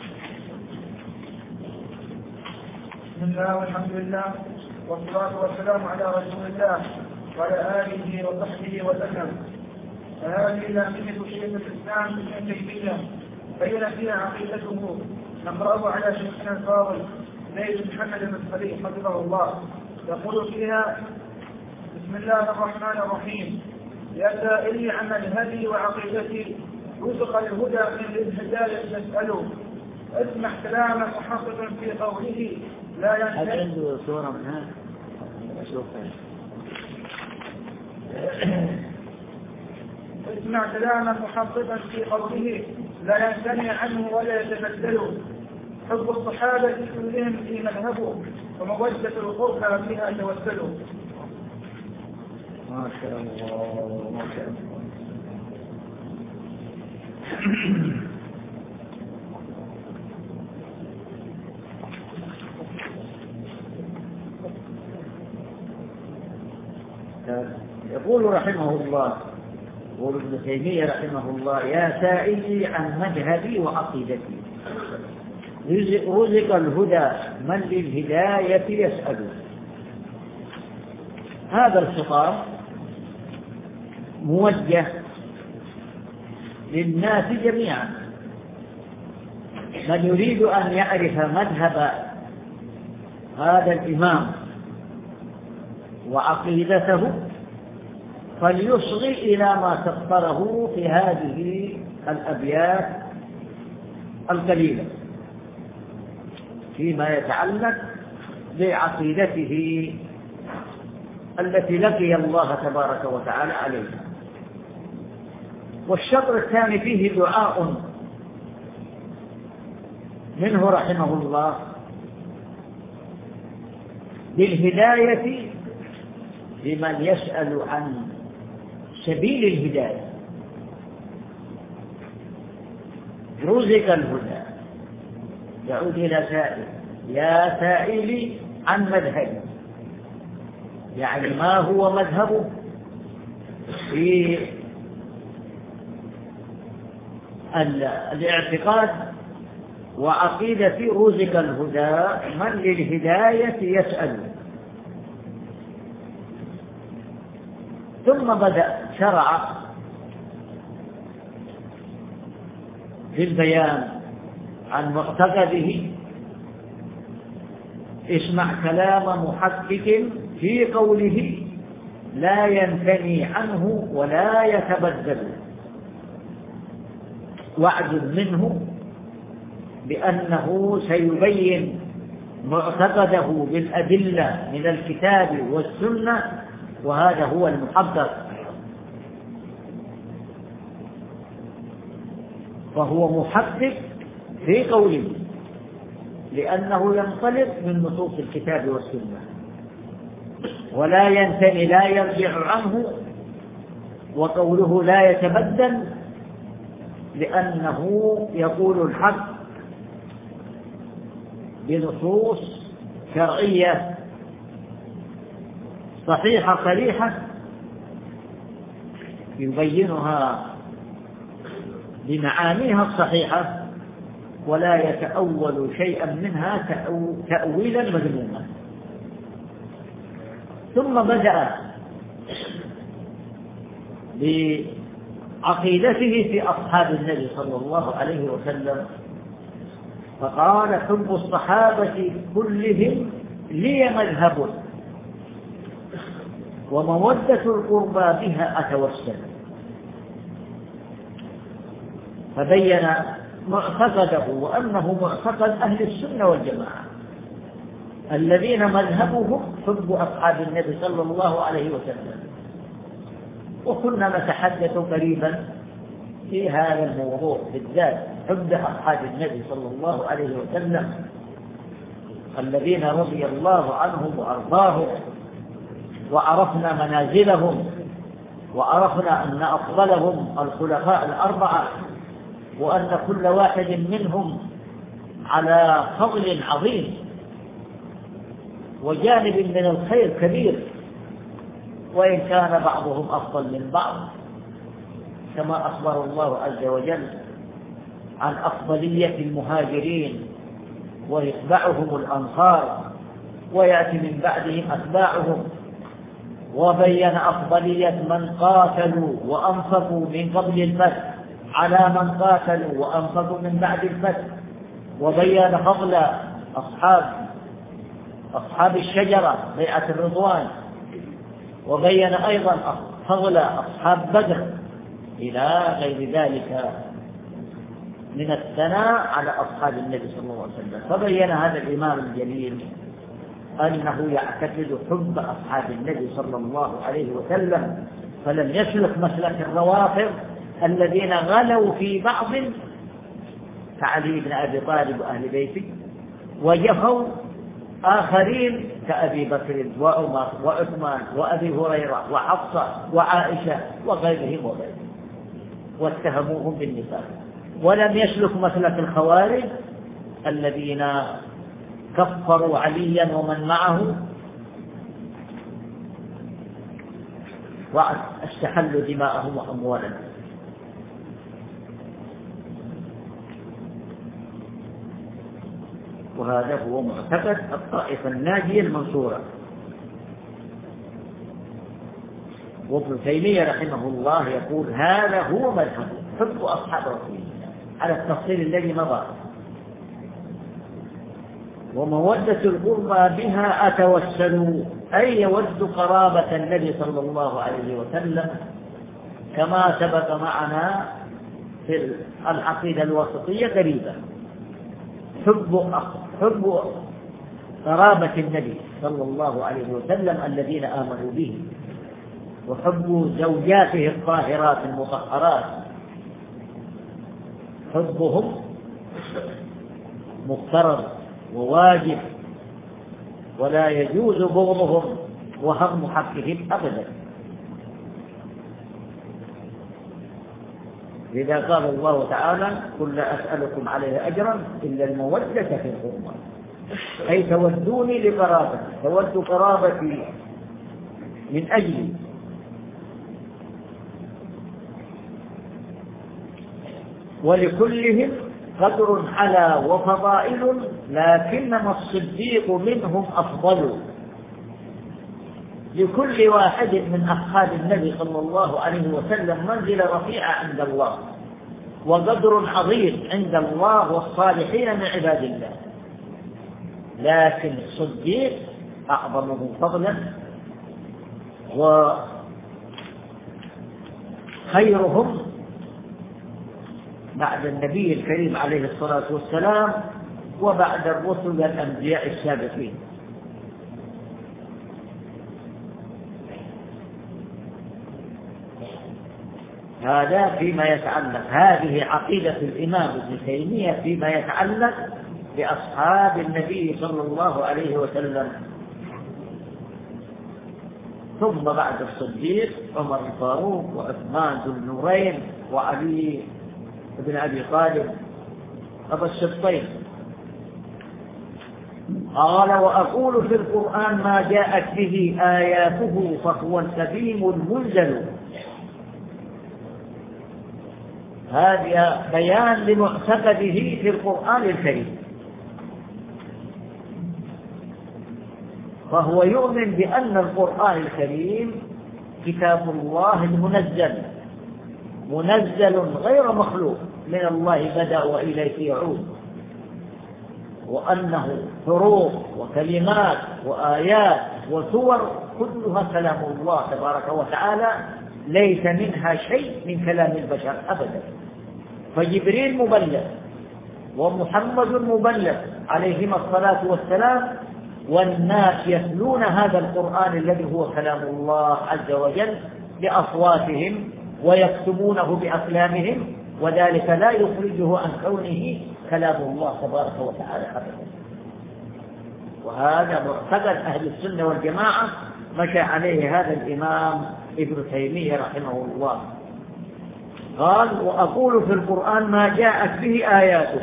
بسم الله والحمد لله والصلاة والسلام على رسول الله وعلى آله وصحبه وسلم. فهذه لامية شيخ الإسلام ابن تيمية بين فيها عقيدته، نقرأه على شيخنا الفاضل زيد بن محمد المسخري حفظه الله. يقول فيها: بسم الله الرحمن الرحيم. يا سائلي عن الهدي وعقيدتي، رزق الهدى من الهداية نسأله، اسمع كلام محقق في قوله لا ينتهي. هل عنده صورة من هذا؟ اسمع كلام محققا في قوله لا ينتهي عنه ولا يتبدل، حب الصحابة كلهم في مذهبه، ومودة القربى فيها توسلوا. ما شاء الله ما شاء الله. يقول رحمه الله، يقول ابن تيمية رحمه الله: يا سائلي عن مذهبي وعقيدتي، رزق الهدى من للهداية يسأل. هذا الخطاب موجه للناس جميعا، من يريد أن يعرف مذهب هذا الإمام وعقيدته فليصغي إلى ما سطره في هذه الأبيات القليلة فيما يتعلق بعقيدته التي لقي الله تبارك وتعالى عليها. والشطر الثاني فيه دعاء منه رحمه الله بالهداية لمن يسأل عن سبيل الهداية. رزق الهدى يعود إلى سائل: يا سائلي عن مذهبي، يعني ما هو مذهبه في الاعتقاد وعقيدة رزق الهدى من للهداية يسأل. ثم بدأ شرع بالبيان عن معتقده. اسمع كلام محقق في قوله لا ينثني عنه ولا يتبدل. وعد منه بأنه سيبين معتقده بالأدلة من الكتاب والسنة، وهذا هو المحقق. فهو محقق في قوله لأنه ينطلق من نصوص الكتاب والسنة ولا ينتهي، لا يرجع عنه، وقوله لا يتبدل لأنه يقول الحق بنصوص شرعية صحيحة صريحة يبينها بمعانيها الصحيحة ولا يتأول شيئا منها تأويلا مذموما. ثم بدأ بعقيدته في أصحاب النبي صلى الله عليه وسلم، فقال حب الصحابة كلهم لي مذهب ومودة القربى بها أتوسل. فبين معتقده وأنه معتقد أهل السنة والجماعة الذين مذهبهم حب أصحاب النبي صلى الله عليه وسلم. وكنا نتحدث قريبا في هذا الموضوع بالذات، حب أصحاب النبي صلى الله عليه وسلم الذين رضي الله عنهم وأرضاهم، وعرفنا منازلهم، وعرفنا أن أفضلهم الخلفاء الأربعة، وأن كل واحد منهم على فضل عظيم وجانب من الخير كبير، وإن كان بعضهم أفضل من بعض، كما أخبر الله عز وجل عن أفضلية المهاجرين ويتبعهم الأنصار ويأتي من بعدهم أتباعهم، وبين أفضلية من قاتلوا وأنفقوا من قبل الفتح على من قاتلوا وأنفقوا من بعد الفتح، وبين فضل أصحاب الشجرة بيعة الرضوان، وبين أيضا فضل أصحاب بدر إلى غير ذلك من الثناء على أصحاب النبي صلى الله عليه وسلم. فبين هذا الإمام الجليل أنه يعتقد حب أصحاب النبي صلى الله عليه وسلم، فلم يسلك مسلك الروافض الذين غلوا في بعض كعلي بن أبي طالب وأهل بيته، وجفوا آخرين كأبي بكر وعمر وعثمان وأبي هريرة وحفصة وعائشة وغيرهم واتهموهم بالنفاق. ولم يسلك مسلك الخوارج الذين كفروا عليا ومن معه واستحلوا دماءهم وأموالهم. وهذا هو معتقد الطائفة الناجية المنصورة. وابن تيمية رحمه الله يقول هذا هو مذهب حب أصحاب رسول الله على التفصيل الذي مضى. ومودة القربى بها أتوسل، أي يود قرابة النبي صلى الله عليه وسلم، كما سبق معنا في العقيدة الوسطية قريبا. حب قرابة النبي صلى الله عليه وسلم الذين آمنوا به، وحب زوجاته الطاهرات المطهرات، حبهم مفترض وواجب، ولا يجوز بغضهم وهضم حقهم أبدا. لذا قال الله تعالى قل لا أسألكم عليه أجرا إلا المودة في القربى، أي تودوني لقرابتي، تود قرابتي من أجلي. ولكلهم قدر على وفضائل، لكنما الصديق منهم أفضل. لكل واحد من أصحاب النبي صلى الله عليه وسلم منزلة رفيعة عند الله وقدر عظيم عند الله والصالحين من عباد الله، لكن الصديق أعظمه فضلا وخيرهم بعد النبي الكريم عليه الصلاة والسلام وبعد الرسل الأنبياء السابقين. هذا فيما يتعلق، هذه عقيدة الإمام ابن تيمية فيما يتعلق بأصحاب النبي صلى الله عليه وسلم. ثم بعد الصديق عمر الفاروق وعثمان ذو النورين وعلي بن أبي طالب أبا السبطين. قال: وأقول في القرآن ما جاءت به آياته فهو الكريم المنزل. هذا بيان لمعتقده في القرآن الكريم، فهو يؤمن بأن القرآن الكريم كتاب الله المنزل، منزل غير مخلوق، من الله بدأ وإليه يعود، وأنه حروف وكلمات وآيات وسور كلها كلام الله تبارك وتعالى، ليس منها شيء من كلام البشر أبدا. فجبريل مبلغ ومحمد مبلغ عليهما الصلاة والسلام، والناس يتلون هذا القرآن الذي هو كلام الله عز وجل بأصواتهم ويكتبونه بأقلامهم، وذلك لا يخرجه عن كونه كلام الله تبارك وتعالى أبدا. وهذا معتقد أهل السنة والجماعة مشى عليه هذا الإمام ابن تيمية رحمه الله. قال: وأقول في القرآن ما جاءت به آياته.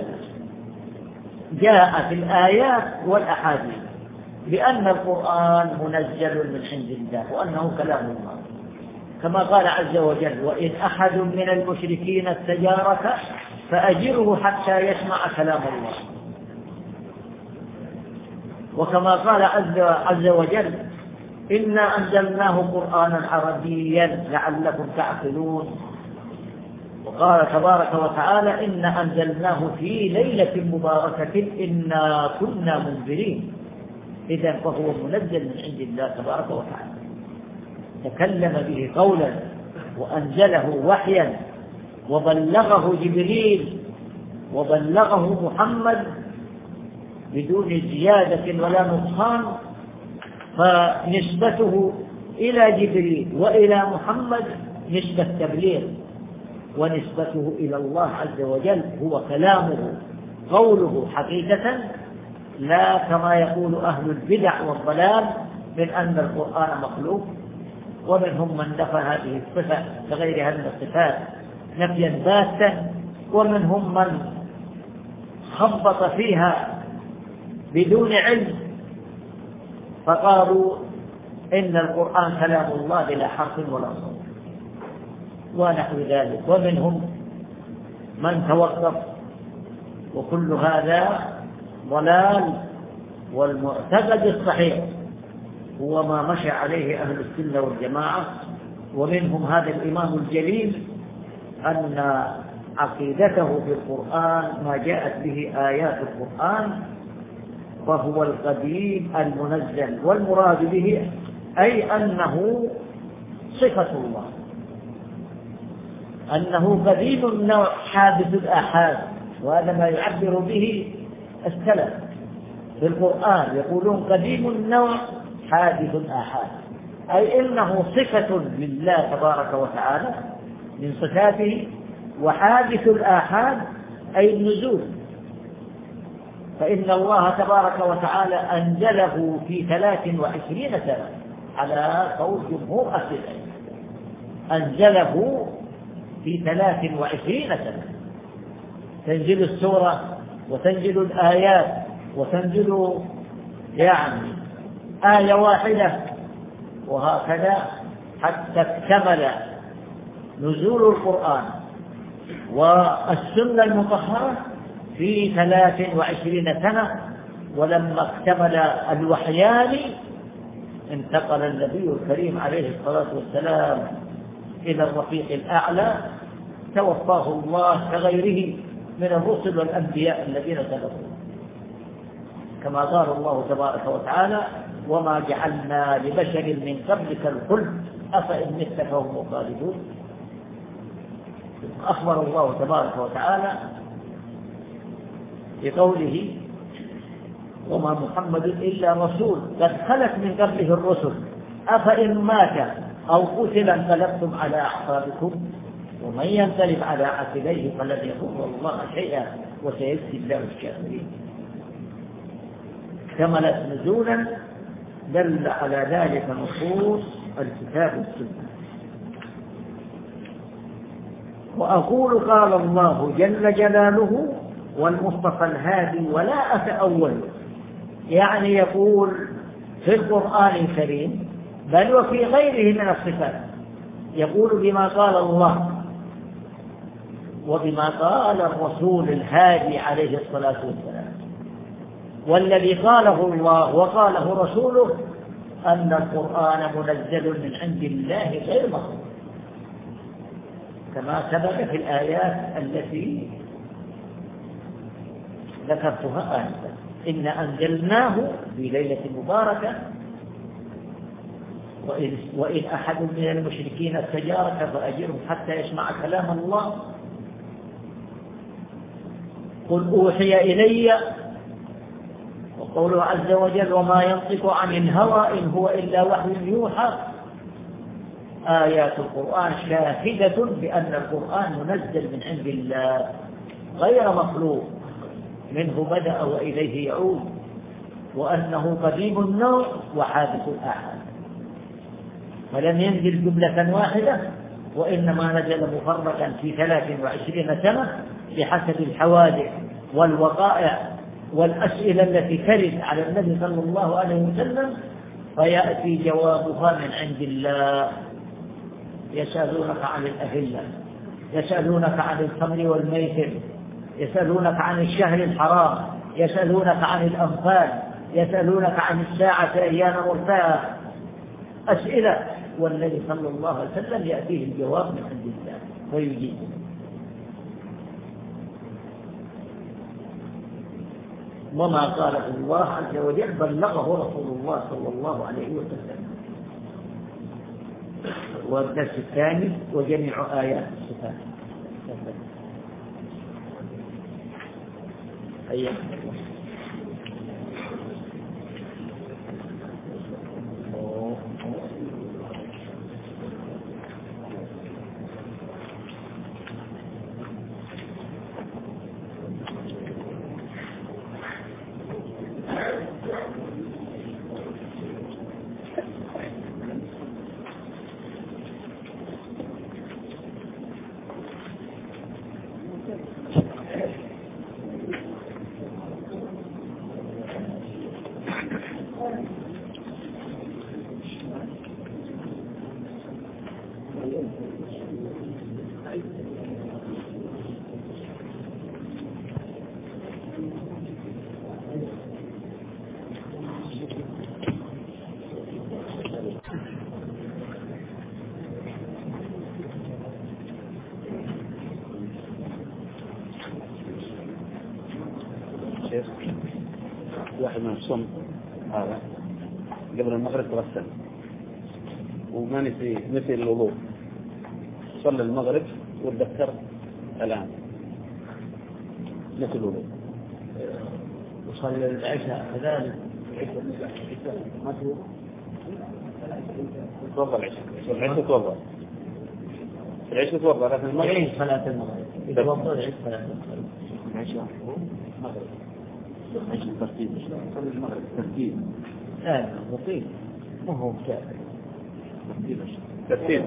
جاءت الآيات والأحاديث بأن القرآن منزل من عند الله وأنه كلام الله، كما قال عز وجل: وإن أحد من المشركين استجارك فأجره حتى يسمع كلام الله. وكما قال عز وجل: إنا أنزلناه قرآنا عربيا لعلكم تعقلون. وقال تبارك وتعالى: إنا أنزلناه في ليلة مباركة إنا كنا منذرين. إذن فهو منزل من عند الله تبارك وتعالى، تكلم به قولا وأنزله وحيا وبلغه جبريل وبلغه محمد بدون زيادة ولا نقصان، فنسبته إلى جبريل وإلى محمد نسبة تبليغ، ونسبته إلى الله عز وجل هو كلامه قوله حقيقة، لا كما يقول أهل البدع والضلال من أن القرآن مخلوق. ومنهم من نفى هذه الصفة كغيرها من الصفات نفيا باتا، ومنهم من خبط فيها بدون علم فقالوا إن القرآن كلام الله بلا حرف ولا صوت ونحو ذلك. ومنهم من توقف، وكل هذا ضلال. والمعتقد الصحيح هو ما مشى عليه أهل السنة والجماعة، ومنهم هذا الإمام الجليل، أن عقيدته في القرآن ما جاءت به آيات القرآن فهو القديم المنزل، والمراد به أي أنه صفة الله، أنه قديم النوع حادث الآحاد. وهذا ما يعبر به السلف في القرآن، يقولون قديم النوع حادث الآحاد، أي إنه صفة لله تبارك وتعالى من صفاته، وحادث الآحاد أي النزول. فإن الله تبارك وتعالى أنزله في 23 سنة على قول جمهور أهل العلم، أنزله في 23 سنة، تنزل السورة وتنزل الآيات وتنزل آية واحدة، وهكذا حتى اكتمل نزول القرآن والسنة المطهرة في 23 سنة. ولما اكتمل الوحيان انتقل النبي الكريم عليه الصلاة والسلام إلى الرفيق الأعلى، توفاه الله كغيره من الرسل والأنبياء الذين سبقوا، كما قال الله تبارك وتعالى: وما جعلنا لبشر من قبلك الخلد أفإن مت فهم خالدون. أخبر الله تبارك وتعالى بقوله وما محمد إلا رسول قد خلت من قبله الرسل أفإن مات أو قتل انقلبتم على أعقابكم ومن ينقلب على عقبيه فلن يضر الله شيئا وسيجزي الله الشاكرين. اكتملت نزولا دل على ذلك نصوص الكتاب والسنة. وأقول قال الله جل جلاله والمصطفى الهادي ولا أتأول، يعني يقول في القرآن الكريم بل وفي غيره من الصفات يقول بما قال الله وبما قال الرسول الهادي عليه الصلاة والسلام. والذي قاله الله وقاله رسوله أن القرآن منزل من عند الله غير مخلوق كما ثبت في الآيات التي ذكرتها آنفا. إن أنزلناه في ليلة مباركة وإن أحد من المشركين استجارك فأجره حتى يسمع كلام الله قل أوحي إلي، وقوله عز وجل وما ينطق عن الهوى إن هو إلا وحي يوحى. آيات القرآن شاهدة بأن القرآن منزل من عند الله غير مخلوق، منه بدأ وإليه يعود، وأنه قديم النوع وحادث الآحاد، فلم ينزل جملة واحدة وإنما نزل مفرقا في 23 سنة بحسب الحوادث والوقائع والأسئلة التي ترد على النبي صلى الله عليه وسلم فيأتي جوابها من عند الله. يسألونك عن الأهلة، يسألونك عن الخمر والميسر، يسألونك عن الشهر الحرام، يسألونك عن الأنفال، يسألونك عن الساعة أيان مرساها، أسئلة، والنبي صلى الله عليه وسلم يأتيه الجواب من عند الله ويجيب. وما قاله الله عز وجل بلغه رسول الله صلى الله عليه وسلم. والدرس الثاني وجميع آيات الصفات. حياكم الله. واحد من الصم هذا قبل المغرب تغسل وما نسي الوضوء، صلى المغرب وتذكر الآن نسي الوضوء وصلى العشاء كذلك. ما توضأ العشاء توضأ العشاء توضأ لكن المغرب صلاة المغرب يتوضأ العشاء صلاة المغرب. العشاء المغرب عشان ترتيب صلي المغرب ترتيب. لا بطيء ما هو كافر ترتيب.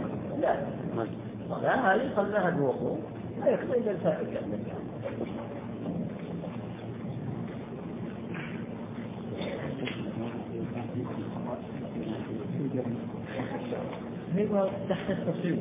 لا هذه صلاها الوضوء لا يخطئ إلا الفائق. هو تحت التصوير.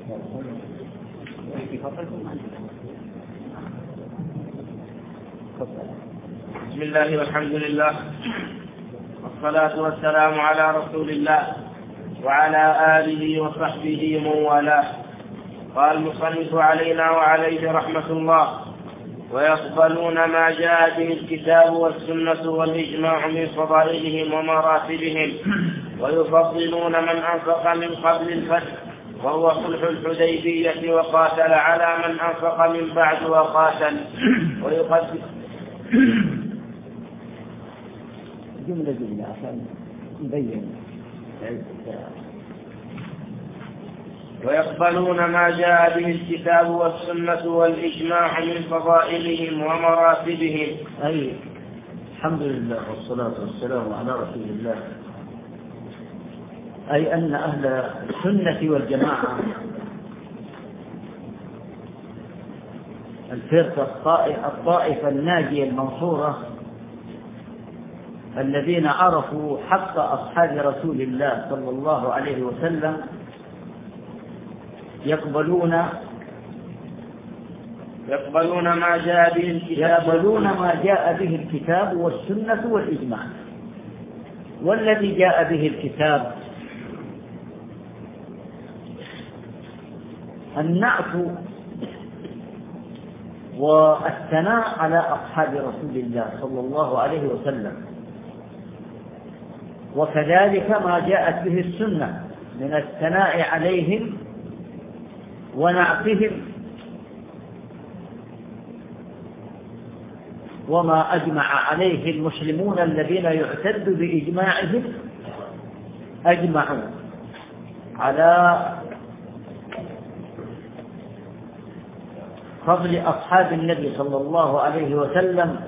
بسم الله والحمد لله والصلاة والسلام على رسول الله وعلى آله وصحبه ومن والاه. قال المصنف علينا وعليه رحمة الله: ويقبلون ما جاء به الكتاب والسنة والإجماع من فضائلهم ومراتبهم، ويفضلون من أنفق من قبل الفتح وهو صلح الحديبية، وقاتل على من أنفق من بعد وقاتل. ويقدم جملة عشان نبين. ويقبلون ما جاء به الكتاب والسنة والإجماع من فضائلهم ومراتبهم. أي الحمد لله والصلاة والسلام على رسول الله. أي أن أهل السنة والجماعة الفرقة الطائفة الناجية المنصورة الذين عرفوا حق أصحاب رسول الله صلى الله عليه وسلم يقبلون ما جاء به الكتاب والسنة والإجماع. والذي جاء به الكتاب النعت والثناء على أصحاب رسول الله صلى الله عليه وسلم، وكذلك ما جاءت به السنة من الثناء عليهم ونعتهم وما أجمع عليه المسلمون الذين يعتد بإجماعهم أجمعوا على فضل أصحاب النبي صلى الله عليه وسلم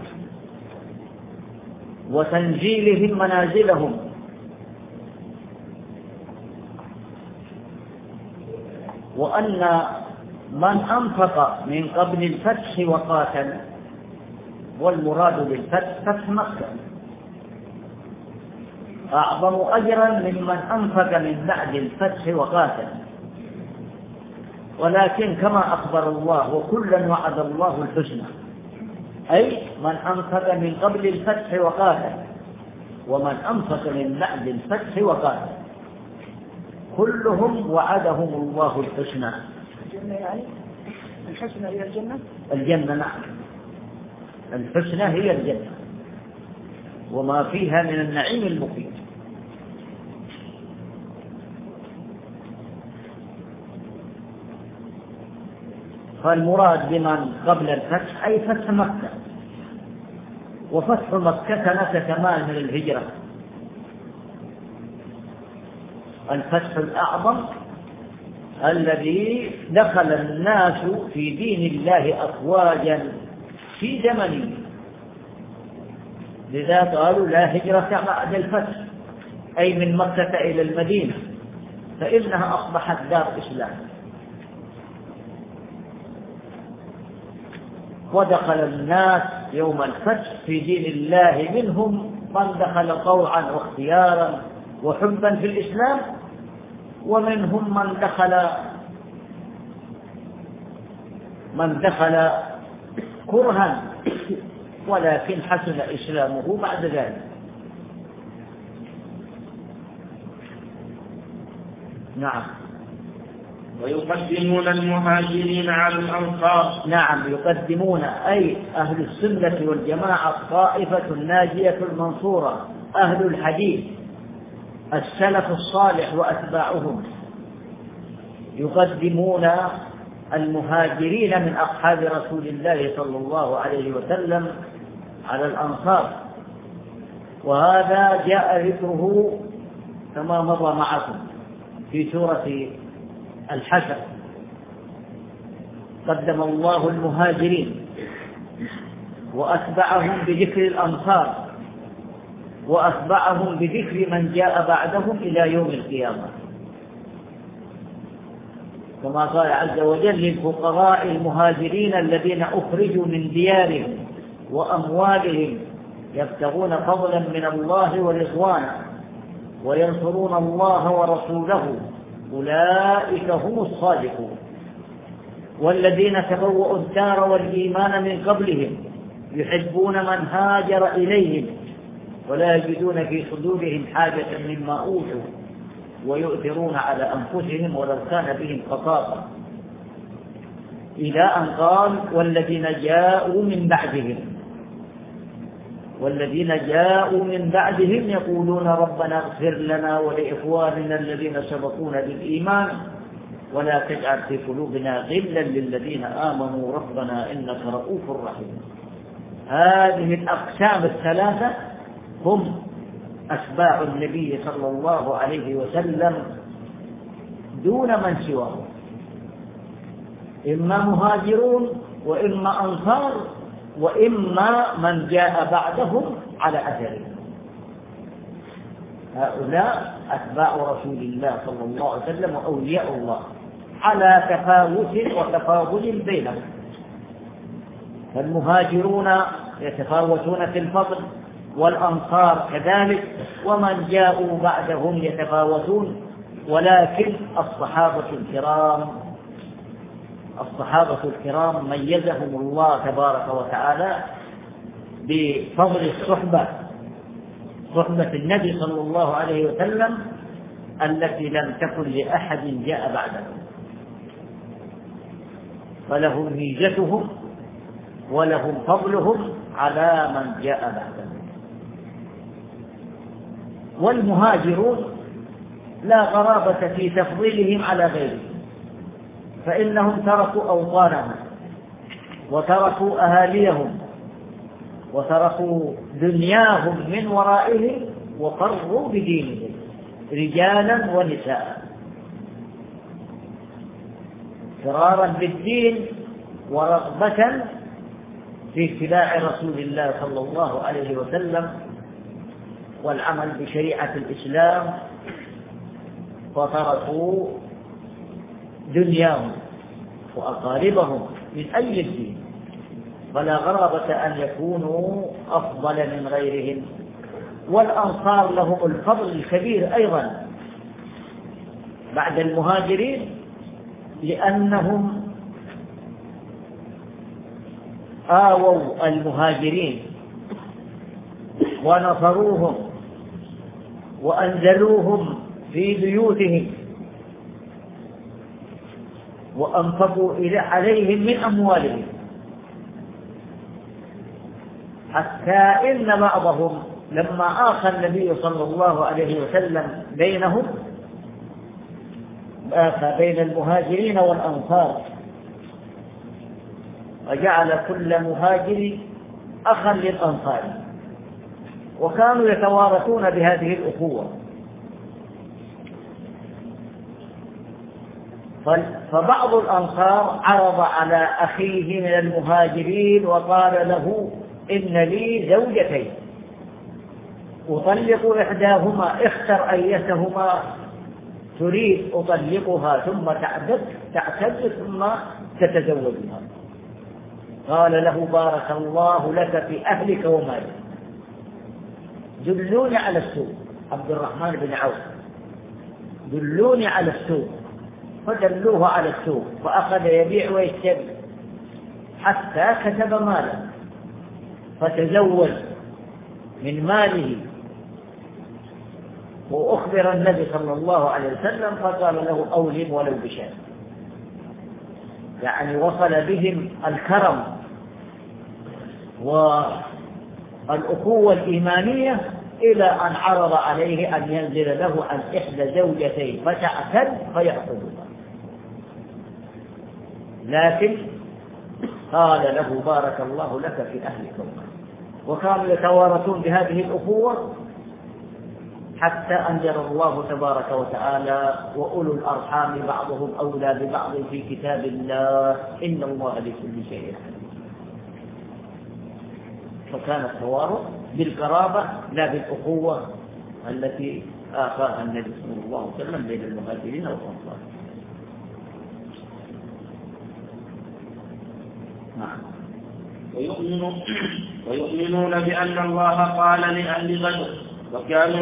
وتنزيلهم منازلهم، وأن من أنفق من قبل الفتح وقاتل، والمراد بالفتح فتح مكة، أعظم أجرا ممن أنفق من بعد الفتح وقاتل. ولكن كما أخبر الله وكلا وعد الله الحسنى، أي من أنفق من قبل الفتح وقاتل ومن أنفق من بعد الفتح وقاتل كلهم وعدهم الله الحسنى. الجنة يعني الحسنى هي الجنة؟ الجنة نعم، الحسنى هي الجنة وما فيها من النعيم المقيم. فالمراد بمن قبل الفتح أي فتح مكة، وفتح مكة سنة 8 من الهجرة. الفتح الأعظم الذي دخل الناس في دين الله أفواجا في زمنه، لذا قالوا لا هجرة بعد الفتح، أي من مكة إلى المدينة، فإنها أصبحت دار إسلام. ودخل الناس يوم الفتح في دين الله، منهم من دخل طوعا واختيارا وحبا في الإسلام، ومنهم من دخل كرها ولكن حسن إسلامه بعد ذلك. نعم. ويقدمون المهاجرين على الأنصار. نعم، يقدمون أي أهل السنة والجماعة الطائفة الناجية المنصورة، أهل الحديث السلف الصالح وأتباعهم، يقدمون المهاجرين من أصحاب رسول الله صلى الله عليه وسلم على الأنصار. وهذا جاء ذكره كما مضى معكم في سورة الحشر. قدم الله المهاجرين وأتبعهم بذكر الأنصار، وأتبعهم بذكر من جاء بعدهم إلى يوم القيامة، كما قال عز وجل: للفقراء المهاجرين الذين أخرجوا من ديارهم وأموالهم يبتغون فضلا من الله ورضوانا وينصرون الله ورسوله أولئك هم الصادقون. والذين تبوأوا الدار والإيمان من قبلهم يحبون من هاجر إليهم ولا يجدون في صدورهم حاجة مما أوتوا ويؤثرون على أنفسهم ولو كان بهم خصاصة، إلى أن قال: والذين جاءوا من بعدهم يقولون ربنا اغفر لنا ولإخواننا الذين سبقونا بالإيمان ولا تجعل في قلوبنا غلا للذين آمنوا ربنا إنك رؤوف رحيم. هذه الأقسام الثلاثة هم أتباع النبي صلى الله عليه وسلم دون من سواه، إما مهاجرون وإما أنصار وإما من جاء بعدهم على أثرهم. هؤلاء أتباع رسول الله صلى الله عليه وسلم وأولياء الله على تفاوت وتفاضل بينهم. فالمهاجرون يتفاوتون في الفضل والأنصار كذلك، ومن جاءوا بعدهم يتفاوتون، ولكن الصحابة الكرام ميزهم الله تبارك وتعالى بفضل صحبة النبي صلى الله عليه وسلم التي لم تكن لأحد جاء بعده، فلهم ميزتهم ولهم فضلهم على من جاء بعدهم. والمهاجرون لا غرابة في تفضيلهم على غيرهم، فإنهم تركوا أوطانهم وتركوا أهاليهم وتركوا دنياهم من ورائهم وفروا بدينهم رجالا ونساء، فرارا بالدين ورغبة في اتباع رسول الله صلى الله عليه وسلم والعمل بشريعة الإسلام، وتركوا دنياهم وأقاربهم من أي الدين، فلا غرابة أن يكونوا أفضل من غيرهم. والأنصار لهم الفضل الكبير أيضا بعد المهاجرين، لأنهم آووا المهاجرين ونصروهم وأنزلوهم في بيوتهم وأنفقوا عليهم من أموالهم، حتى إن بعضهم لما آخى النبي صلى الله عليه وسلم بينهم آخى بين المهاجرين والأنصار، وجعل كل مهاجر أخا للأنصار، وكانوا يتوارثون بهذه الأخوة. فبعض الأنصار عرض على أخيه من المهاجرين وقال له: إن لي زوجتين أطلق إحداهما، اختر أيتهما تريد أطلقها ثم تعتد ثم تتزوجها. قال له: بارك الله لك في أهلك ومالك، دلوني على السوق. عبد الرحمن بن عوف: دلوني على السوق. فدلوه على السوق، فأخذ يبيع ويشتري حتى كسب مالا، فتزوج من ماله. وأخبر النبي صلى الله عليه وسلم فقال له: أولم ولو بشاة. يعني وصل بهم الكرم والأخوة الإيمانية إلى أن عرض عليه أن ينزل له عن إحدى زوجتين فتعتد فيأخذها، لكن قال له: بارك الله لك في أهلك ومالك. وكانوا يتوارثون بهذه الأخوة حتى أنزل الله تبارك وتعالى: وأولو الأرحام بعضهم أولى ببعض في كتاب الله إن الله بكل شيء عليم. فكان التوارث بالقرابة لا بالأخوة التي آخاها النبي صلى الله عليه وسلم بين المهاجرين والأنصار. نعم. ويؤمنون بأن الله قال لأهل بدر وكانوا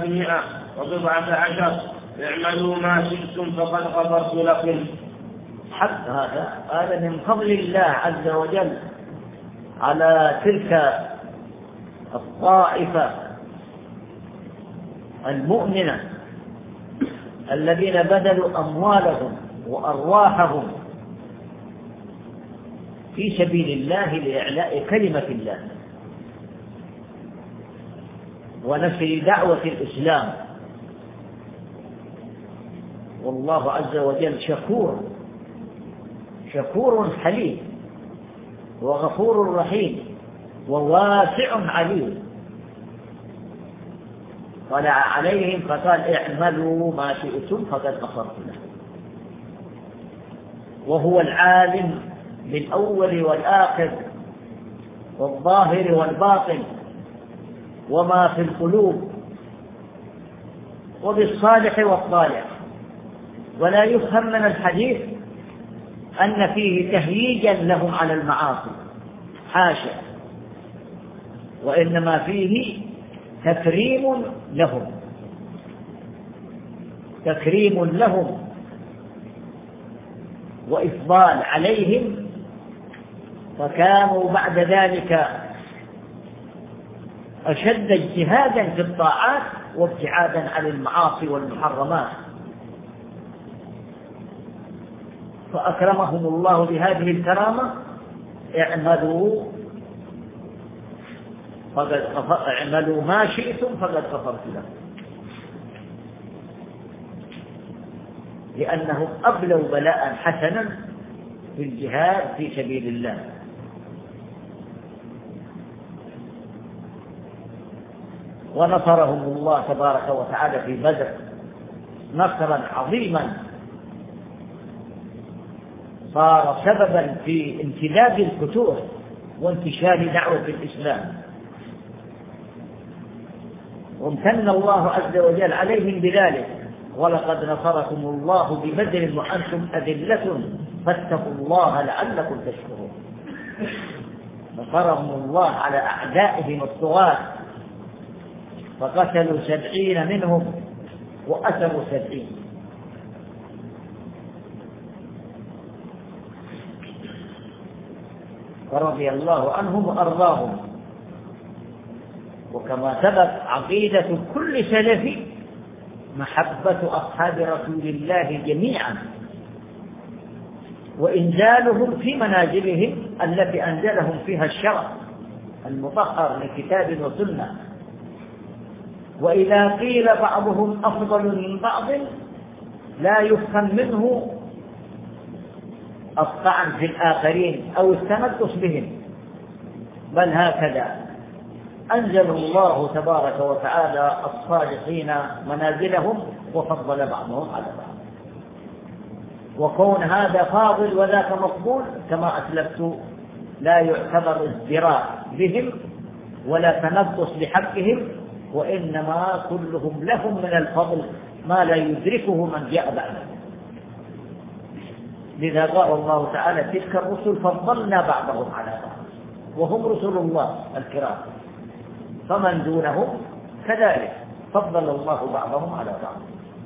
319: اعملوا ما شئتم فقد غفرت لكم. حتى هذا من فضل الله عز وجل على تلك الطائفة المؤمنة الذين بذلوا أموالهم وأرواحهم في سبيل الله لإعلاء كلمة الله ونشر دعوة الإسلام والله عز وجل شكور حليم وغفور رحيم وواسع عليم. قال عليهم فقال اعملوا ما شئتم فقد غفرت لكم. وهو العالم بالأول والآخر والظاهر والباطن وما في القلوب وبالصالح والطالح. ولا يفهم من الحديث أن فيه تهييجا لهم على المعاصي، حاشا، وإنما فيه تكريم لهم وإفضال عليهم، فكانوا بعد ذلك أشد اجتهادا في الطاعات وابتعادا عن المعاصي والمحرمات. فأكرمهم الله بهذه الكرامة. اعملوا ما شئتم فقد غفرت لكم، لأنهم أبلوا بلاء حسنا في الجهاد في سبيل الله. ونصرهم الله تبارك وتعالى في بدر نصرا عظيما صار سببا في امتداد الفتوح وانتشار دعوة الإسلام. وامتن الله عز وجل عليهم بذلك: ولقد نصركم الله ببدر وأنتم أذلة فاتقوا الله لعلكم تشكرون. نصرهم الله على أعدائهم الطغاة فقتلوا 70 منهم وأسروا 70. فرضي الله عنهم وأرضاهم. وكما ثبت عقيدة كل سلف محبة أصحاب رسول الله جميعا وإنزالهم في منازلهم التي أنزلهم فيها الشرع المطهر من كتاب وسنة. وإذا قيل بعضهم أفضل من بعض لا يفهم منه الطعن في الآخرين أو التنقص بهم، بل هكذا أنزل الله تبارك وتعالى الصالحين منازلهم وفضل بعضهم على بعض. وكون هذا فاضل وذاك مقبول كما أسلفت لا يعتبر ازدراء بهم ولا تنقص بحقهم، وإنما كلهم لهم من الفضل ما لا يدركه من جاء بعدهم. لذا قال الله تعالى: تلك الرسل فضلنا بعضهم على بعض، وهم رسل الله الكرام، فمن دونهم كذلك فضل الله بعضهم على بعض.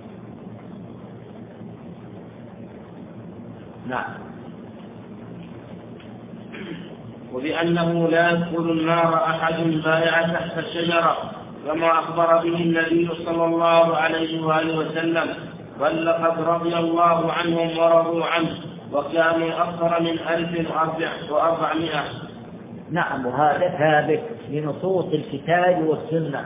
نعم. وبأنه لا يدخل النار أحد بايع تحت الشجرة كما أخبر به النبي صلى الله عليه وآله وسلم: بل لقد رضي الله عنهم ورضوا عنه وكانوا أكثر من 1400. نعم. وهذا ثابت لنصوص الكتاب والسنة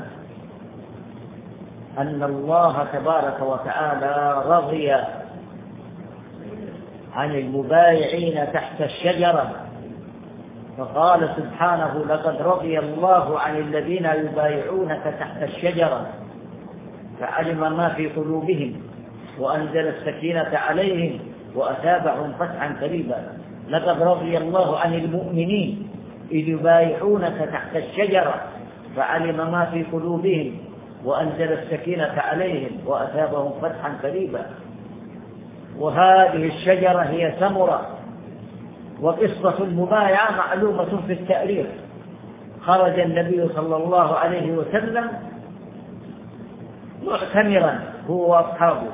أن الله تبارك وتعالى رضي عن المبايعين تحت الشجرة، فقال سبحانه: لقد رضي الله عن الذين يبايعونك تحت الشجرة فعلم ما في قلوبهم وأنزل السكينة عليهم وأثابهم فتحا قريبا. لقد رضي الله عن المؤمنين إذ يبايعونك تحت الشجرة فعلم ما في قلوبهم وأنزل السكينة عليهم وأثابهم فتحا قريبا. وهذه الشجرة هي ثمرة. وقصة المبايعة معلومة في التاريخ. خرج النبي صلى الله عليه وسلم معتمرا هو وأصحابه،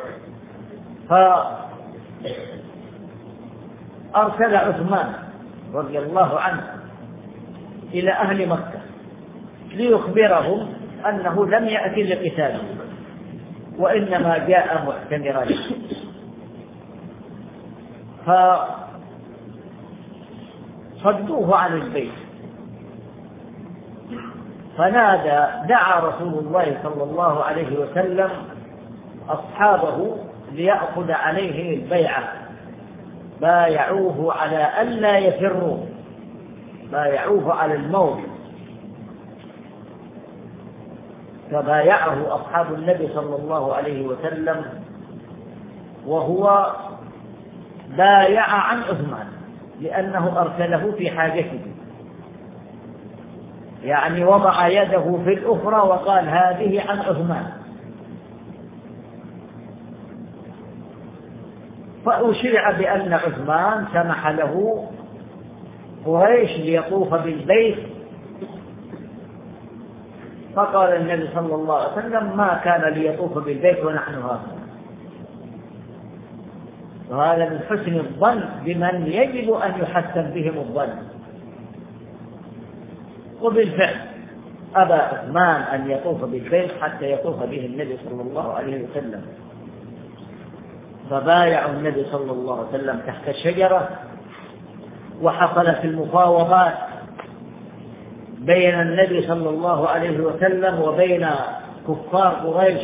فأرسل عثمان رضي الله عنه إلى أهل مكة ليخبرهم أنه لم يأتي لقتال وإنما جاء معتمرا. فصدوه عن البيت، دعا رسول الله صلى الله عليه وسلم أصحابه ليأخذ عليه البيعة، بايعوه على ألا يفروا، بايعوه على الموت، فبايعه أصحاب النبي صلى الله عليه وسلم، وهو بايع عن عثمان لأنه أرسله في حاجته، يعني وضع يده في الأخرى وقال هذه عن عثمان. فأشيع بأن عثمان سمح له قريش ليطوف بالبيت، فقال النبي صلى الله عليه وسلم ما كان ليطوف بالبيت ونحن هنا. وهذا من حسن الظن بمن يجب أن يحسن بهم الظن. وبالفعل أبى عثمان أن يطوف بالبيت حتى يطوف به النبي صلى الله عليه وسلم، فبايعوا النبي صلى الله عليه وسلم تحت الشجرة. وحصلت المفاوضات بين النبي صلى الله عليه وسلم وبين كفار قريش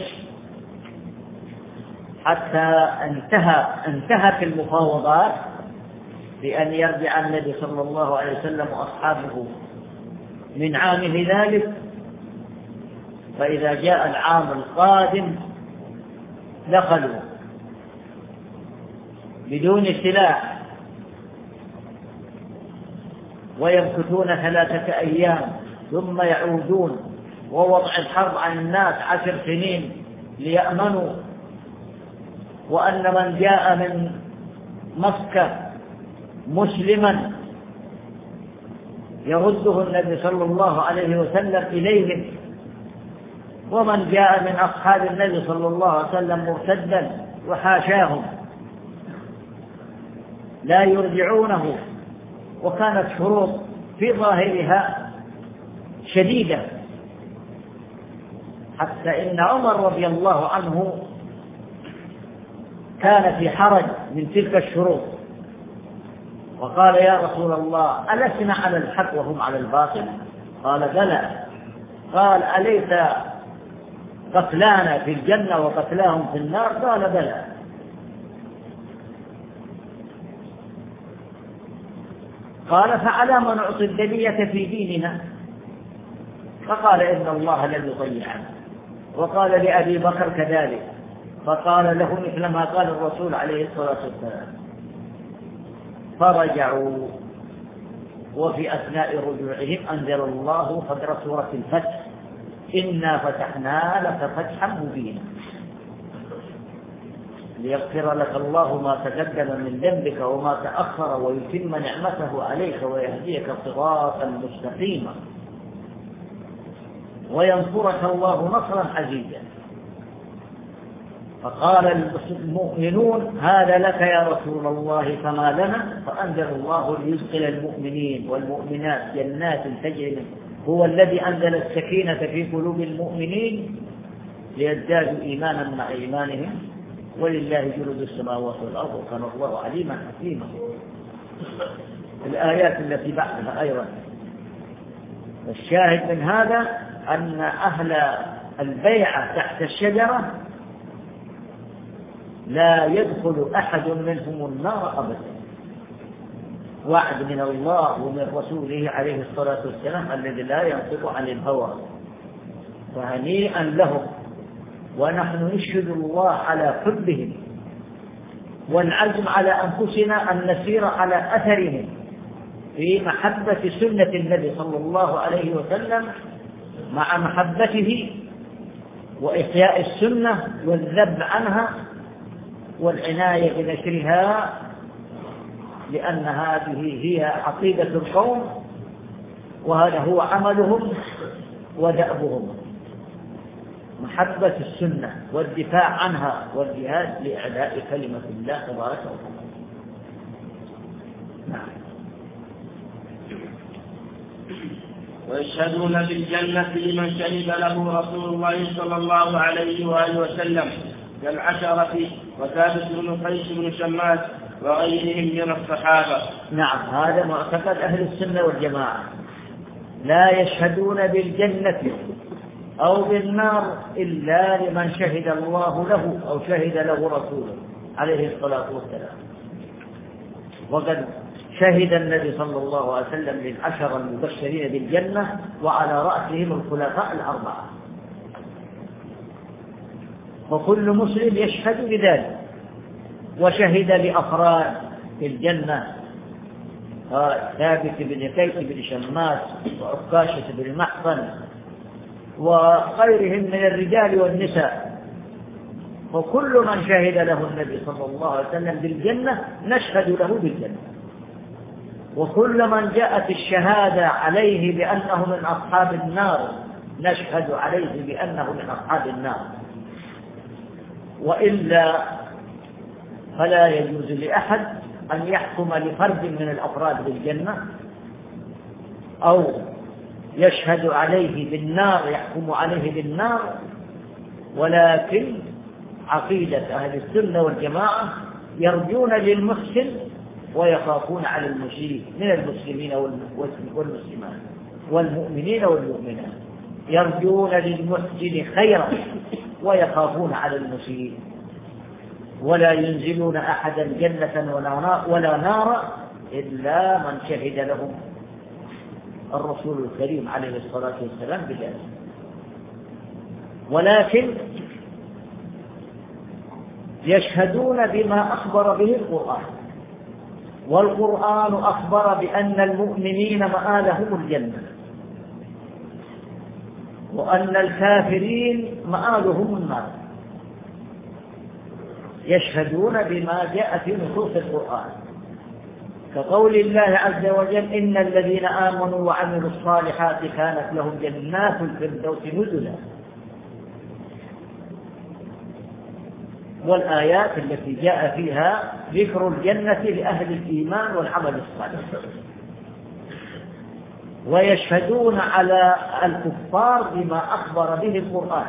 حتى انتهت المفاوضات بأن يرجع النبي صلى الله عليه وسلم وأصحابه من عامه ذلك. فإذا جاء العام القادم دخلوا بدون سلاح ويمكثون 3 أيام ثم يعودون، ووضع الحرب عن الناس 10 سنين ليأمنوا، وأن من جاء من مكة مسلما يرده النبي صلى الله عليه وسلم إليهم، ومن جاء من أصحاب النبي صلى الله عليه وسلم مرتدا وحاشاهم لا يرجعونه. وكانت شروط في ظاهرها شديدة، حتى إن عمر رضي الله عنه كان في حرج من تلك الشروط، وقال يا رسول الله ألسنا على الحق وهم على الباطل؟ قال بلى. قال أليس قتلانا في الجنة وقتلاهم في النار؟ قال بلى. قال فعلى ما نعطي الدنية في ديننا؟ فقال إن الله لن يضيعنا. وقال لأبي بكر كذلك، فقال له مثل ما قال الرسول عليه الصلاة والسلام. فرجعوا، وفي أثناء رجوعهم أنزل الله قدر سورة الفتح إنا فتحنا لك فتحا مبينا ليغفر لك الله ما تقدم من ذنبك وما تأخر ويتم نعمته عليك ويهديك صراطا مستقيما وينصرك الله نصرا عزيزا. فقال المؤمنون هذا لك يا رسول الله فما لنا؟ فأنزل الله ليدخل المؤمنين والمؤمنات جنات تجري هو الذي أنزل السكينة في قلوب المؤمنين ليزدادوا إيمانا مع إيمانهم ولله جنود السماوات والأرض وكان الله عليما حكيما. الآيات التي بعدها أيضا. الشاهد من هذا أن أهل البيعة تحت الشجرة لا يدخل أحد منهم النار أبدا، وعد من الله ومن رسوله عليه الصلاة والسلام الذي لا ينطق عن الهوى، فهنيئا لهم. ونحن نشهد الله على حبهم والعزم على أنفسنا أن نسير على أثرهم في محبة سنة النبي صلى الله عليه وسلم مع محبته وإحياء السنة والذب عنها والعناية بنشرها، لأن هذه هي عقيدة القوم وهذا هو عملهم ودأبهم، محبة السنة والدفاع عنها والجهاد لإعلاء كلمة الله تبارك وتعالى. نعم. ويشهدون بالجنة لمن شهد له رسول الله صلى الله عليه وآله وسلم كالعشرة وثابت بن قيس بن شماس وغيرهم من الصحابة. نعم، هذا معتقد أهل السنة والجماعة، لا يشهدون بالجنة أو بالنار إلا لمن شهد الله له أو شهد له رسوله عليه الصلاة والسلام. وقد شهد النبي صلى الله عليه وسلم للعشر المبشرين بالجنة وعلى رأسهم الخلفاء الأربعة، وكل مسلم يشهد بذلك، وشهد لأفراد في الجنة ثابت بن قيس بن شماس وعكاشة بن محصن وغيرهم من الرجال والنساء، وكل من شهد له النبي صلى الله عليه وسلم بالجنة نشهد له بالجنة، وكل من جاءت الشهادة عليه بأنه من أصحاب النار نشهد عليه بأنه من أصحاب النار، وإلا فلا يجوز لأحد أن يحكم لفرد من الأفراد بالجنة أو يشهد عليه بالنار يحكم عليه بالنار. ولكن عقيدة أهل السنة والجماعة يرجون للمحسن ويخافون على المسيء من المسلمين والمسلمات والمؤمنين والمؤمنات، يرجون للمحسن خيرا ويخافون على المسيء، ولا ينزلون أحدا جنة ولا نارا إلا من شهد لهم الرسول الكريم عليه الصلاة والسلام بذلك. ولكن يشهدون بما أخبر به القرآن، والقرآن أخبر بأن المؤمنين مآلهم الجنة، وأن الكافرين مآلهم النار. يشهدون بما جاء في نصوص القرآن، كقول الله عز وجل: إن الذين آمنوا وعملوا الصالحات كانت لهم جنات الفردوس نزلا، والآيات التي جاء فيها ذكر الجنة لأهل الإيمان والعمل الصالح. ويشهدون على الكفار بما أخبر به القرآن،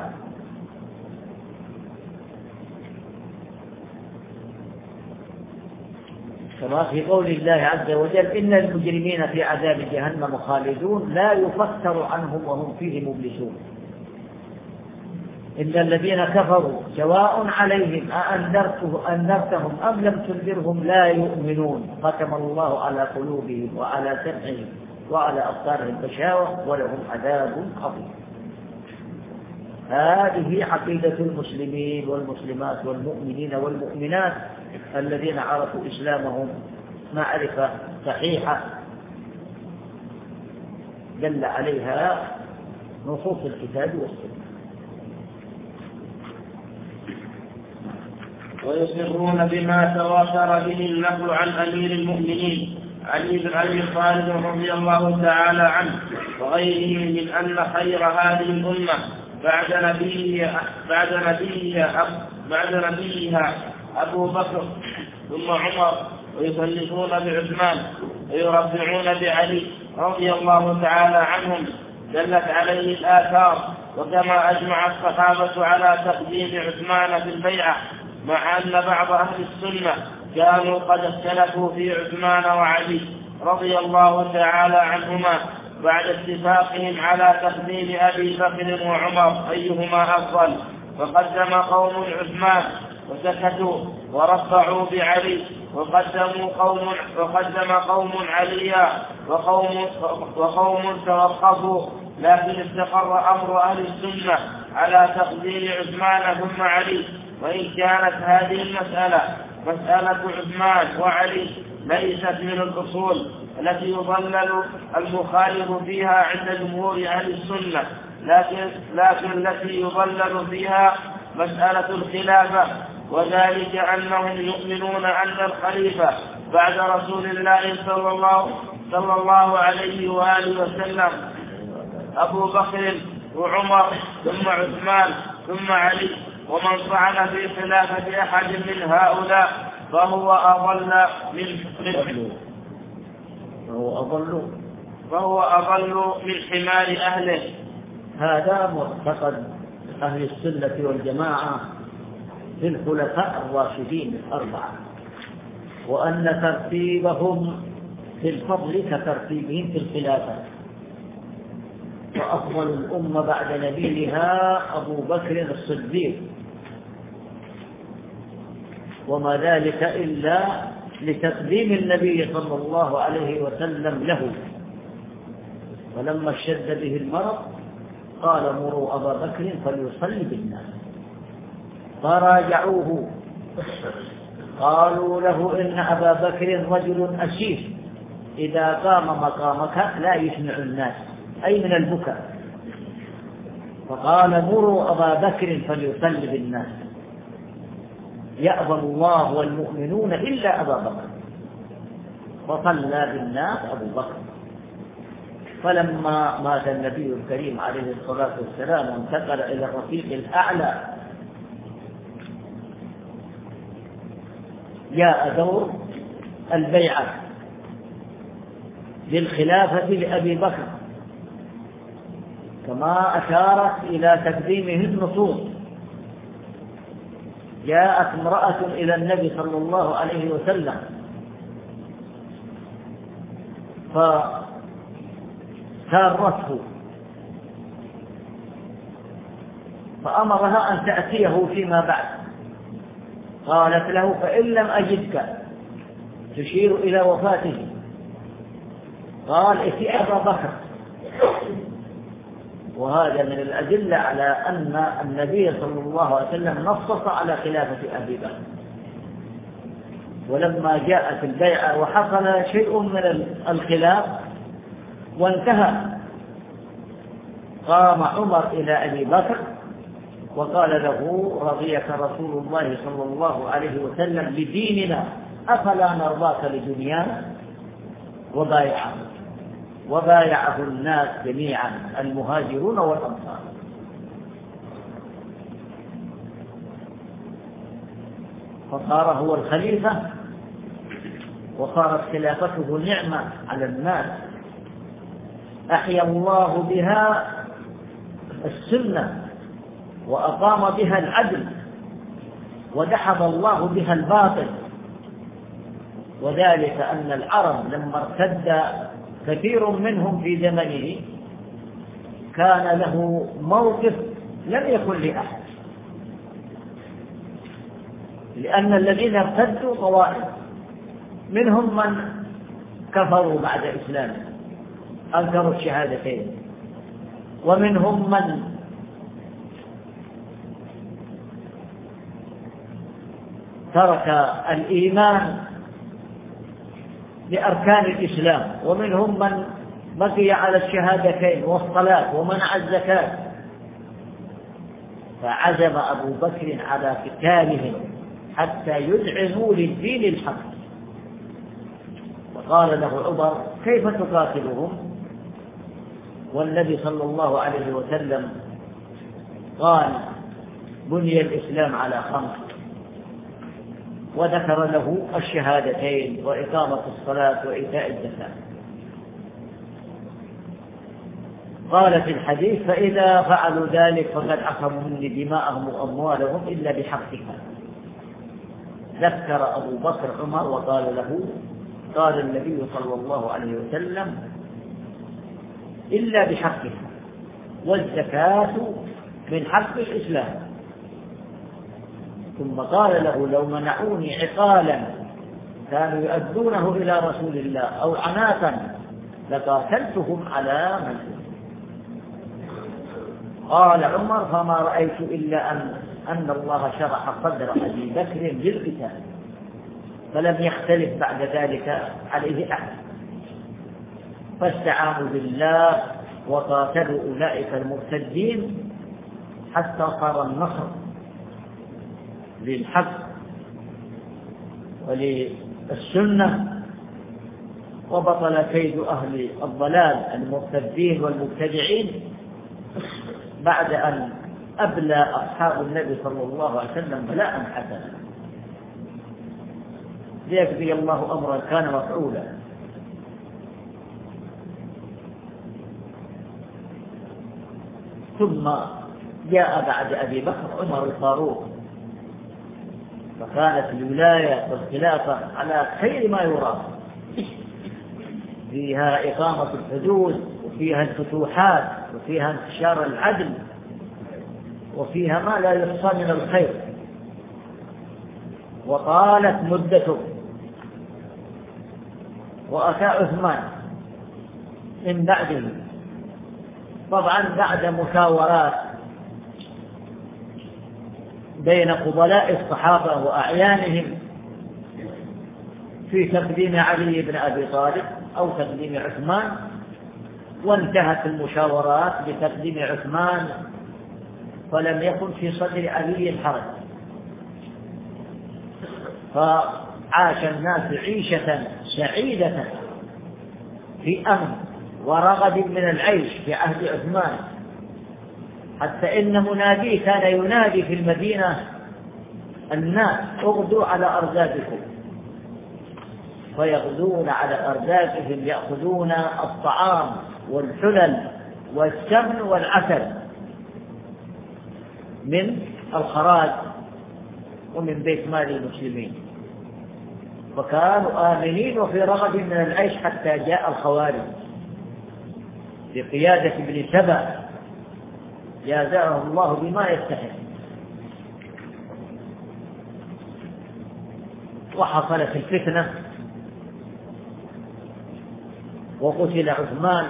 كما في قول الله عز وجل: إن المجرمين في عذاب جهنم خالدون لا يفتر عنهم وهم فيه مبلسون. إن الذين كفروا سواء عليهم أنذرتهم أم لم تنذرهم لا يؤمنون، ختم الله على قلوبهم وعلى سمعهم وعلى أبصارهم غشاوة ولهم عذاب عظيم. هذه عقيدة المسلمين والمسلمات والمؤمنين والمؤمنات الذين عرفوا إسلامهم معرفة صحيحة دل عليها نصوص الكتاب والسنة. ويصرون بما تواتر به النقل عن أمير المؤمنين علي بن أبي طالب رضي الله تعالى عنه وغيره من أن خير هذه الأمة بعد نبيها أبو بكر ثم عمر، ويسلطون بعثمان ويربعون بعلي رضي الله تعالى عنهم، دلت عليه الآثار. وكما أجمع الصحابة على تقديم عثمان في البيعة، مع أن بعض أهل السنة كانوا قد اختلفوا في عثمان وعلي رضي الله تعالى عنهما بعد اتفاقهم على تقديم أبي بكر وعمر أيهما أفضل، فقدم قوم عثمان وسكتوا ورفعوا بعلي، وقدم قوم عليا وقوم توقفوا. لكن استقر أمر أهل السنة على تقديم عثمان ثم علي. وإن كانت هذه المسألة مسألة عثمان وعلي ليست من الأصول التي يضلل المخالف فيها عند جمهور أهل السنة، لكن التي يضلل فيها مسألة الخلافة، وذلك أنهم يؤمنون أن الخليفة بعد رسول الله صلى الله عليه وآله وسلم أبو بكر وعمر ثم عثمان ثم علي، ومن طعن في خلافة أحد من هؤلاء فهو أضل من حمار أهله. هذا معتقد أهل السنة والجماعة في الخلفاء الراشدين الأربعة، وأن ترتيبهم في الفضل كترتيبهم في الخلافة، وأفضل الأمة بعد نبيها أبو بكر الصديق، وما ذلك إلا لتقديم النبي صلى الله عليه وسلم له. ولما اشتد به المرض قال مروا أبا بكر فليصلي بالناس، فراجعوه قالوا له إن أبا بكر رجل أشيف إذا قام مقامك لا يسمع الناس، أي من البكاء. فقال مروا أبا بكر فليصلي بالناس، يأبى الله والمؤمنون إلا أبا بكر، فصلى بالناس أبو بكر. فلما مات النبي الكريم عليه الصلاة والسلام وانتقل إلى الرفيق الأعلى جاء دور البيعة للخلافة لأبي بكر كما أشارت إلى تقديمه النصوص. جاءت امرأة إلى النبي صلى الله عليه وسلم فسارته فأمرها أن تأتيه فيما بعد. قالت له فإن لم أجدك، تشير إلى وفاته. قال ائت أبا بكر. وهذا من الأدلة على أن النبي صلى الله عليه وسلم نصص على خلافة أبي بكر. ولما جاءت البيعة وحصل شيء من الخلاف وانتهى، قام عمر إلى أبي بكر وقال له رضيك رسول الله صلى الله عليه وسلم بديننا أفلا نرضاك لدنيانا؟ وبايعه الناس جميعا المهاجرون والأنصار. فصار هو الخليفة وصارت خلافته نعمة على الناس، أحيا الله بها السنة وأقام بها العدل ودحض الله بها الباطل. وذلك أن العرب لما ارتد كثير منهم في زمنه كان له موقف لم يكن لأحد، لأن الذين ارتدوا طوائف، منهم من كفروا بعد إسلامه أنكروا الشهادتين، ومنهم من ترك الإيمان بأركان الإسلام، ومنهم من بقي على الشهادتين والصلاة ومنع الزكاة. فعزم أبو بكر على قتالهم حتى يذعنوا للدين الحق. وقال له عمر كيف تقاتلهم والنبي صلى الله عليه وسلم قال بني الإسلام على 5، وذكر له الشهادتين وإقامة الصلاة وإيتاء الزكاة. قال في الحديث فإذا فعلوا ذلك فقد عصموا مني دماءهم وأموالهم إلا بحقها. ذكر أبو بكر عمر وقال له قال النبي صلى الله عليه وسلم إلا بحقها، والزكاة من حق الإسلام. ثم قال له لو منعوني عقالا كانوا يؤدونه إلى رسول الله أو عناقا لقاتلتهم على من. قال عمر فما رأيت إلا أن الله شرح صدر أبي بكر للقتال، فلم يختلف بعد ذلك عليه أحد، فاستعانوا بالله وقاتلوا أولئك المرتدين حتى صار النصر للحق وللسنة، وبطل كيد أهل الضلال المرتدين والمبتدعين بعد أن أبلى أصحاب النبي صلى الله عليه وسلم بلاء حسنا ليقضي الله أمرا كان مفعولا. ثم جاء بعد أبي بكر عمر الفاروق، فكانت الولاية والخلافة على خير ما يرام، فيها إقامة الحدود وفيها الفتوحات وفيها انتشار العدل وفيها ما لا يحصى من الخير. وطالت مدته. وأتى عثمان من بعده طبعا بعد مشاورات بين فضلاء الصحابة وأعيانهم في تقديم علي بن أبي طالب أو تقديم عثمان، وانتهت المشاورات بتقديم عثمان، فلم يكن في صدر علي حرج، فعاش الناس عيشة سعيدة في أمن ورغد من العيش في عهد عثمان، حتى إن منادي كان ينادي في المدينة الناس اغدوا على أرزاقكم، فيغدون على أرزاقهم يأخذون الطعام والحلل والسمن والعسل من الخراج ومن بيت مال المسلمين، فكانوا آمنين وفي رغد من العيش حتى جاء الخوارج بقيادة ابن سبأ جازاه الله بما يستحق، وحصلت الفتنة وقتل عثمان،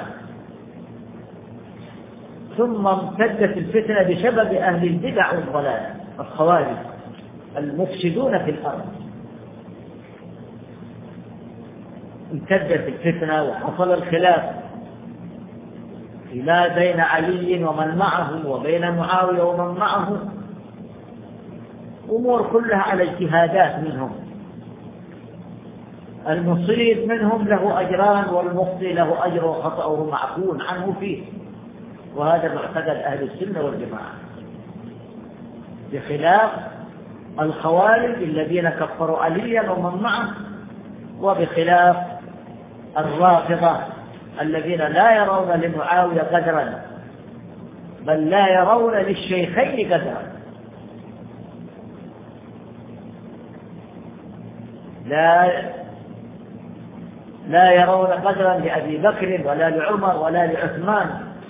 ثم امتدت الفتنة بسبب أهل البدع والضلال الخوارج المفسدون في الأرض. امتدت الفتنة وحصل الخلاف فيما بين علي ومن معه وبين معاوية ومن معه، أمور كلها على اجتهادات منهم، المصيب منهم له أجران والمخطئ له أجر وخطأه معفو عنه فيه، وهذا معتقد أهل السنة والجماعة، بخلاف الخوارج الذين كفروا عليا ومن معه، وبخلاف الرافضة الذين لا يرون لمعاوية قدرا بل لا يرون للشيخين قدرا، لا يرون قدرا لأبي بكر ولا لعمر ولا لعثمان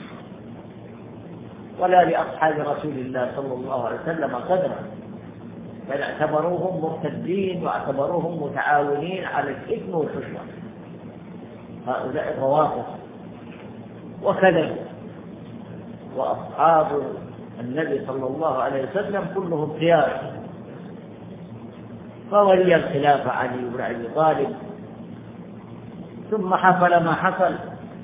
ولا لأصحاب رسول الله صلى الله عليه وسلم قدرا، بل اعتبروهم مرتدين واعتبروهم متعاونين على الإثم والعصيان، هؤلاء الروافض. وكذا وأصحاب النبي صلى الله عليه وسلم كلهم خيار، فولي الخلافة علي بن أبي طالب، ثم حصل ما حصل،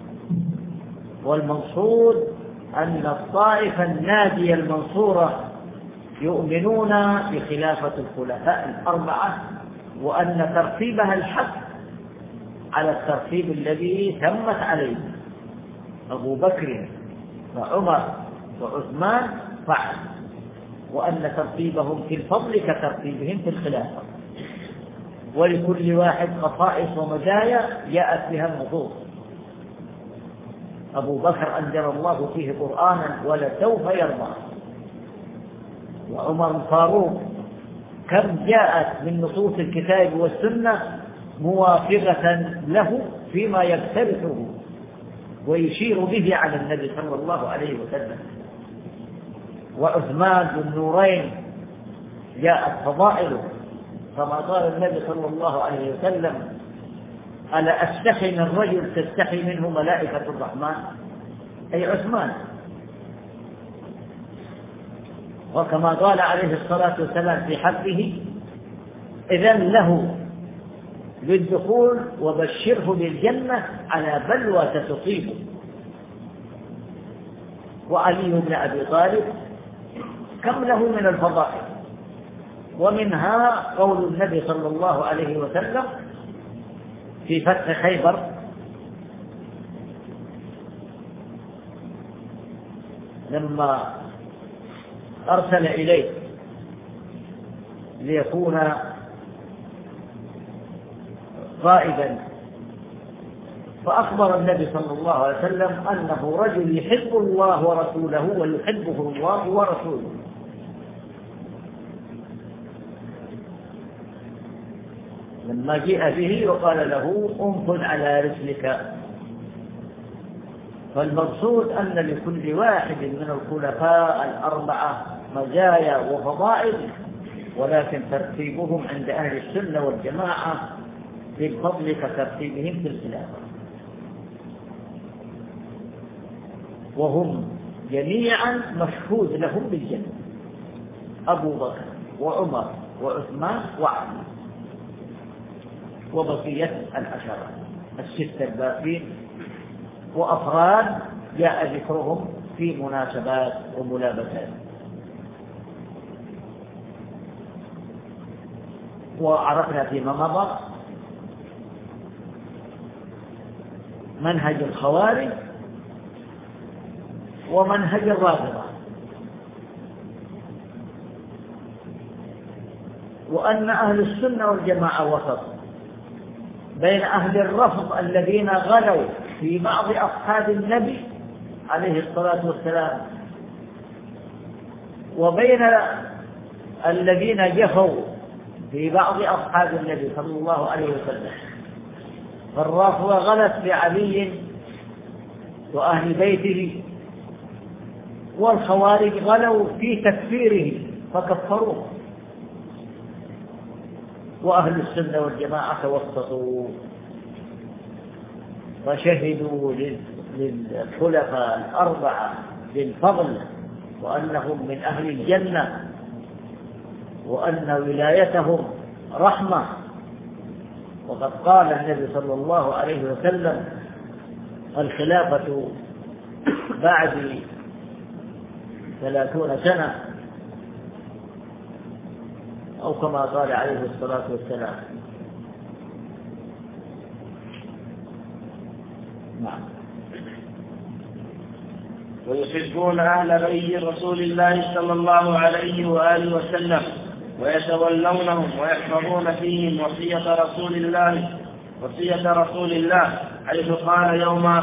والمقصود أن الطائفة الناجية المنصورة يؤمنون بخلافة الخلفاء الأربعة، وأن ترتيبها الحق على الترتيب الذي تمت عليه أبو بكر وعمر وعثمان فعل، وأن ترتيبهم في الفضل كترتيبهم في الخلافة، ولكل واحد خصائص ومزايا جاءت بها النصوص. أبو بكر أنزل الله فيه قرآنا ولسوف يرضى، وعمر الفاروق كم جاءت من نصوص الكتاب والسنة موافقة له فيما يقترحه ويشير به على النبي صلى الله عليه وسلم. وعثمان ذو النورين جاءت فضائله، كما قال النبي صلى الله عليه وسلم: ألا أستحي من رجل تستحي منه ملائكة الرحمن، أي عثمان. وكما قال عليه الصلاة والسلام في حقه: إذن له بالدخول وبشره بالجنة على بلوى تصيبه. وعلي بن أبي طالب كم له من الفضائل، ومنها قول النبي صلى الله عليه وسلم في فتح خيبر: لما أرسل إليه ليكون غائبا، فأخبر النبي صلى الله عليه وسلم أنه رجل يحب الله ورسوله ويحبه الله ورسوله. لما جاء به وقال له: انفذ على رسلك، فالمقصود أن لكل واحد من الخلفاء الأربعة مزايا وفضائل، ولكن ترتيبهم عند أهل السنة والجماعة بالفضل كترتيبهم في الخلافة، وهم جميعا مشهود لهم بالجنة: أبو بكر وعمر وعثمان وعلي، وبقية العشرة الستة الباقين، وأفراد جاء ذكرهم في مناسبات وملابسات. وعرفنا فيما مضى منهج الخوارج ومنهج الرافضة، وأن أهل السنة والجماعة وسط بين أهل الرفض الذين غلوا في بعض أصحاب النبي عليه الصلاة والسلام، وبين الذين جفوا في بعض أصحاب النبي صلى الله عليه وسلم. فالرافضة غلت بعلي وأهل بيته، والخوارج غلوا في تكفيره فكفروه، وأهل السنة والجماعة توسطوا وشهدوا للخلفاء الأربعة بالفضل وأنهم من أهل الجنة، وأن ولايتهم رحمة. وقد قال النبي صلى الله عليه وسلم: الخلافة بعد 30 سنة، أو كما قال عليه الصلاة والسلام. نعم. ويحبون أهل بيت رسول الله صلى الله عليه وآله وسلم ويتولونهم ويحفظون فيهم وصية رسول الله حيث قال يوم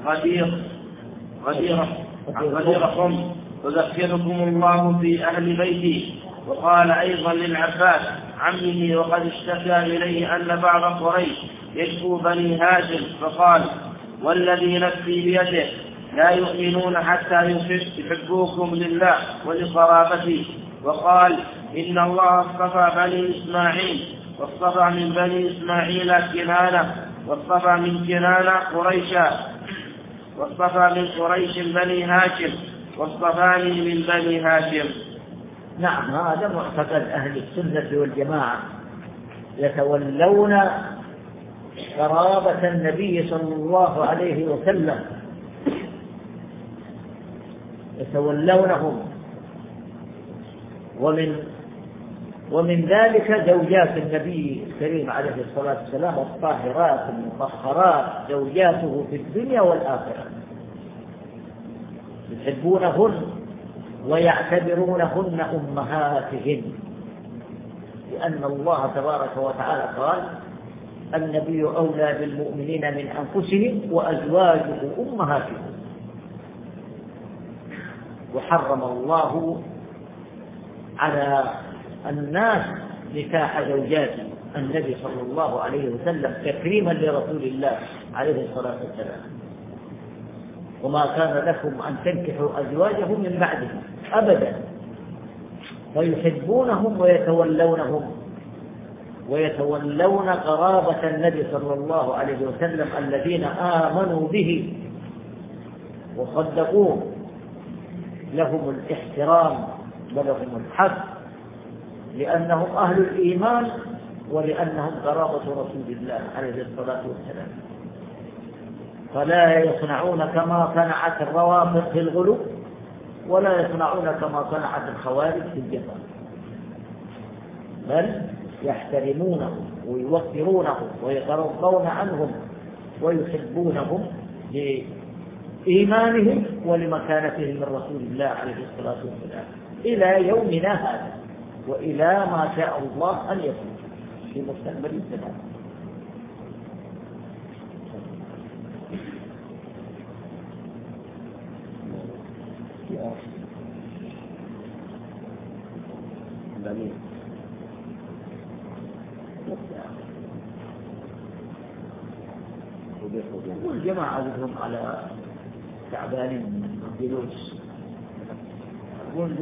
غديركم يذكركم الله في أهل بيتي. وقال أيضا للعباس عمه وقد اشتكى إليه أن بعض قريش يشكو بني هاشم، فقال: والذي نفسي بيده لا يؤمنون حتى يحبوكم لله ولقرابتي. وقال: إن الله اصطفى بني إسماعيل، واصطفى من بني إسماعيل كنانة، واصطفى من كنانة قريشا، واصطفى من قريش بني هاشم، واصطفاني من بني هاشم. نعم، هذا معتقد أهل السنة والجماعة، يتولون قرابة النبي صلى الله عليه وسلم، يتولونهم، ومن ذلك زوجات النبي الكريم عليه الصلاة والسلام الطاهرات المطهرات، زوجاته في الدنيا والآخرة، يحبونهن ويعتبرونهن أمهاتهن، لأن الله تبارك وتعالى قال: النبي أولى بالمؤمنين من أنفسهم وأزواجه أمهاتهم. وحرم الله على الناس نكاح زوجات النبي صلى الله عليه وسلم تكريما لرسول الله عليه الصلاة والسلام. وما كان لكم أن تنكحوا أزواجه من بعده أبدا. فيحبونهم ويتولون قرابة النبي صلى الله عليه وسلم الذين آمنوا به وصدقوه، لهم الاحترام ولهم الحق، لأنهم أهل الإيمان ولأنهم قرابة رسول الله عليه الصلاة والسلام. فلا يصنعون كما صنعت الروافض في الغلو، ولا يصنعون كما صنعت الخوارج في الجفا، بل يحترمونهم ويوقرونهم ويترضون عنهم ويحبونهم لإيمانهم ولمكانتهم من رسول الله عليه الصلاة والسلام إلى يومنا هذا، وإلى ما شاء الله أن يكون في مستقبل الزمان. والجماعة وهم على تعبانين من الجلوس. يقول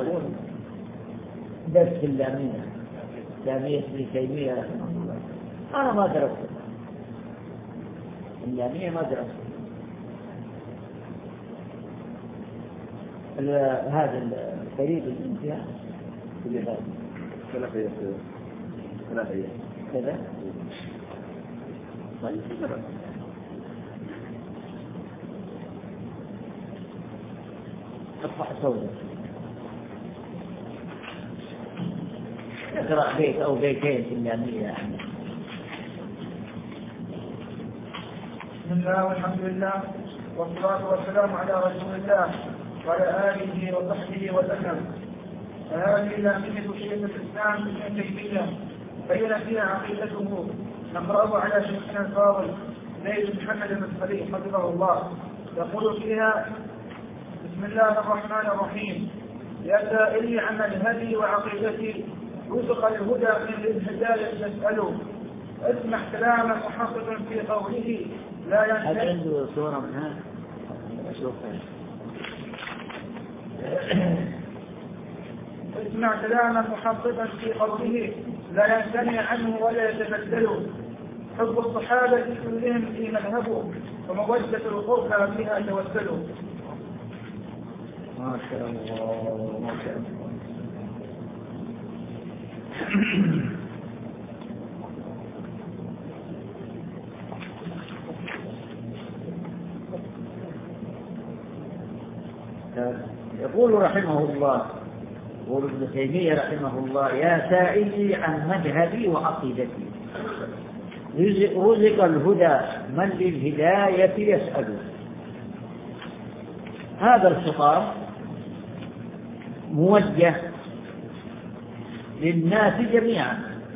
درس في اللامية ابن تيمية رحمه الله، أنا ما درست اللامية، ما درست هذا الفريق الانتهاء في هذا ثلاثة كذا. طيب اطفح صوتك، اقرأ بيت أو بيتين في اللامية يعني. بسم الله والحمد لله والصلاة والسلام على رسول الله وعلى آله وصحبه وسلم. هذه لامية شيخ الإسلام ابن تيمية بين فيها عقيدته، نقرأه على شيخنا الفاضل زيد بن محمد المسخري حفظه الله. يقول فيها: بسم الله الرحمن الرحيم. يا سائلي عن الهدي وعقيدتي، رزق الهدى من الهداية يسأله، اسمع كلام محقق في قوله لا هل ينتهي. عنده صورة من هذا؟ أشوفها. اسمع كلاما محققا في قوله لا ينثني عنه ولا يتبدل، حب الصحابة كلهم في مذهبه، ومودة القربى فيها توسلوا. ما شاء الله ما شاء الله. يقول رحمه الله، يقول ابن تيمية رحمه الله: يا سائلي عن مذهبي وعقيدتي، رزق الهدى من للهداية يسأل. هذا الخطاب موجه للناس جميعا،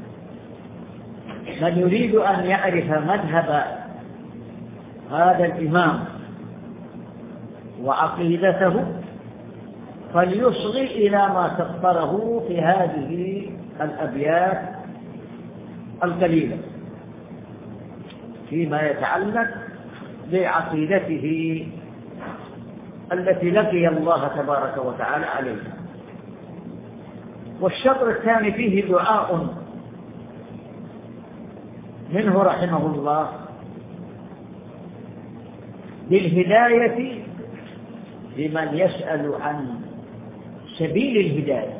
من يريد أن يعرف مذهب هذا الإمام وعقيدته فليصغي إلى ما سطره في هذه الأبيات القليلة فيما يتعلق بعقيدته التي لقي الله تبارك وتعالى عليها. والشطر الثاني فيه دعاء منه رحمه الله بالهداية لمن يسأل عن سبيل الهداية.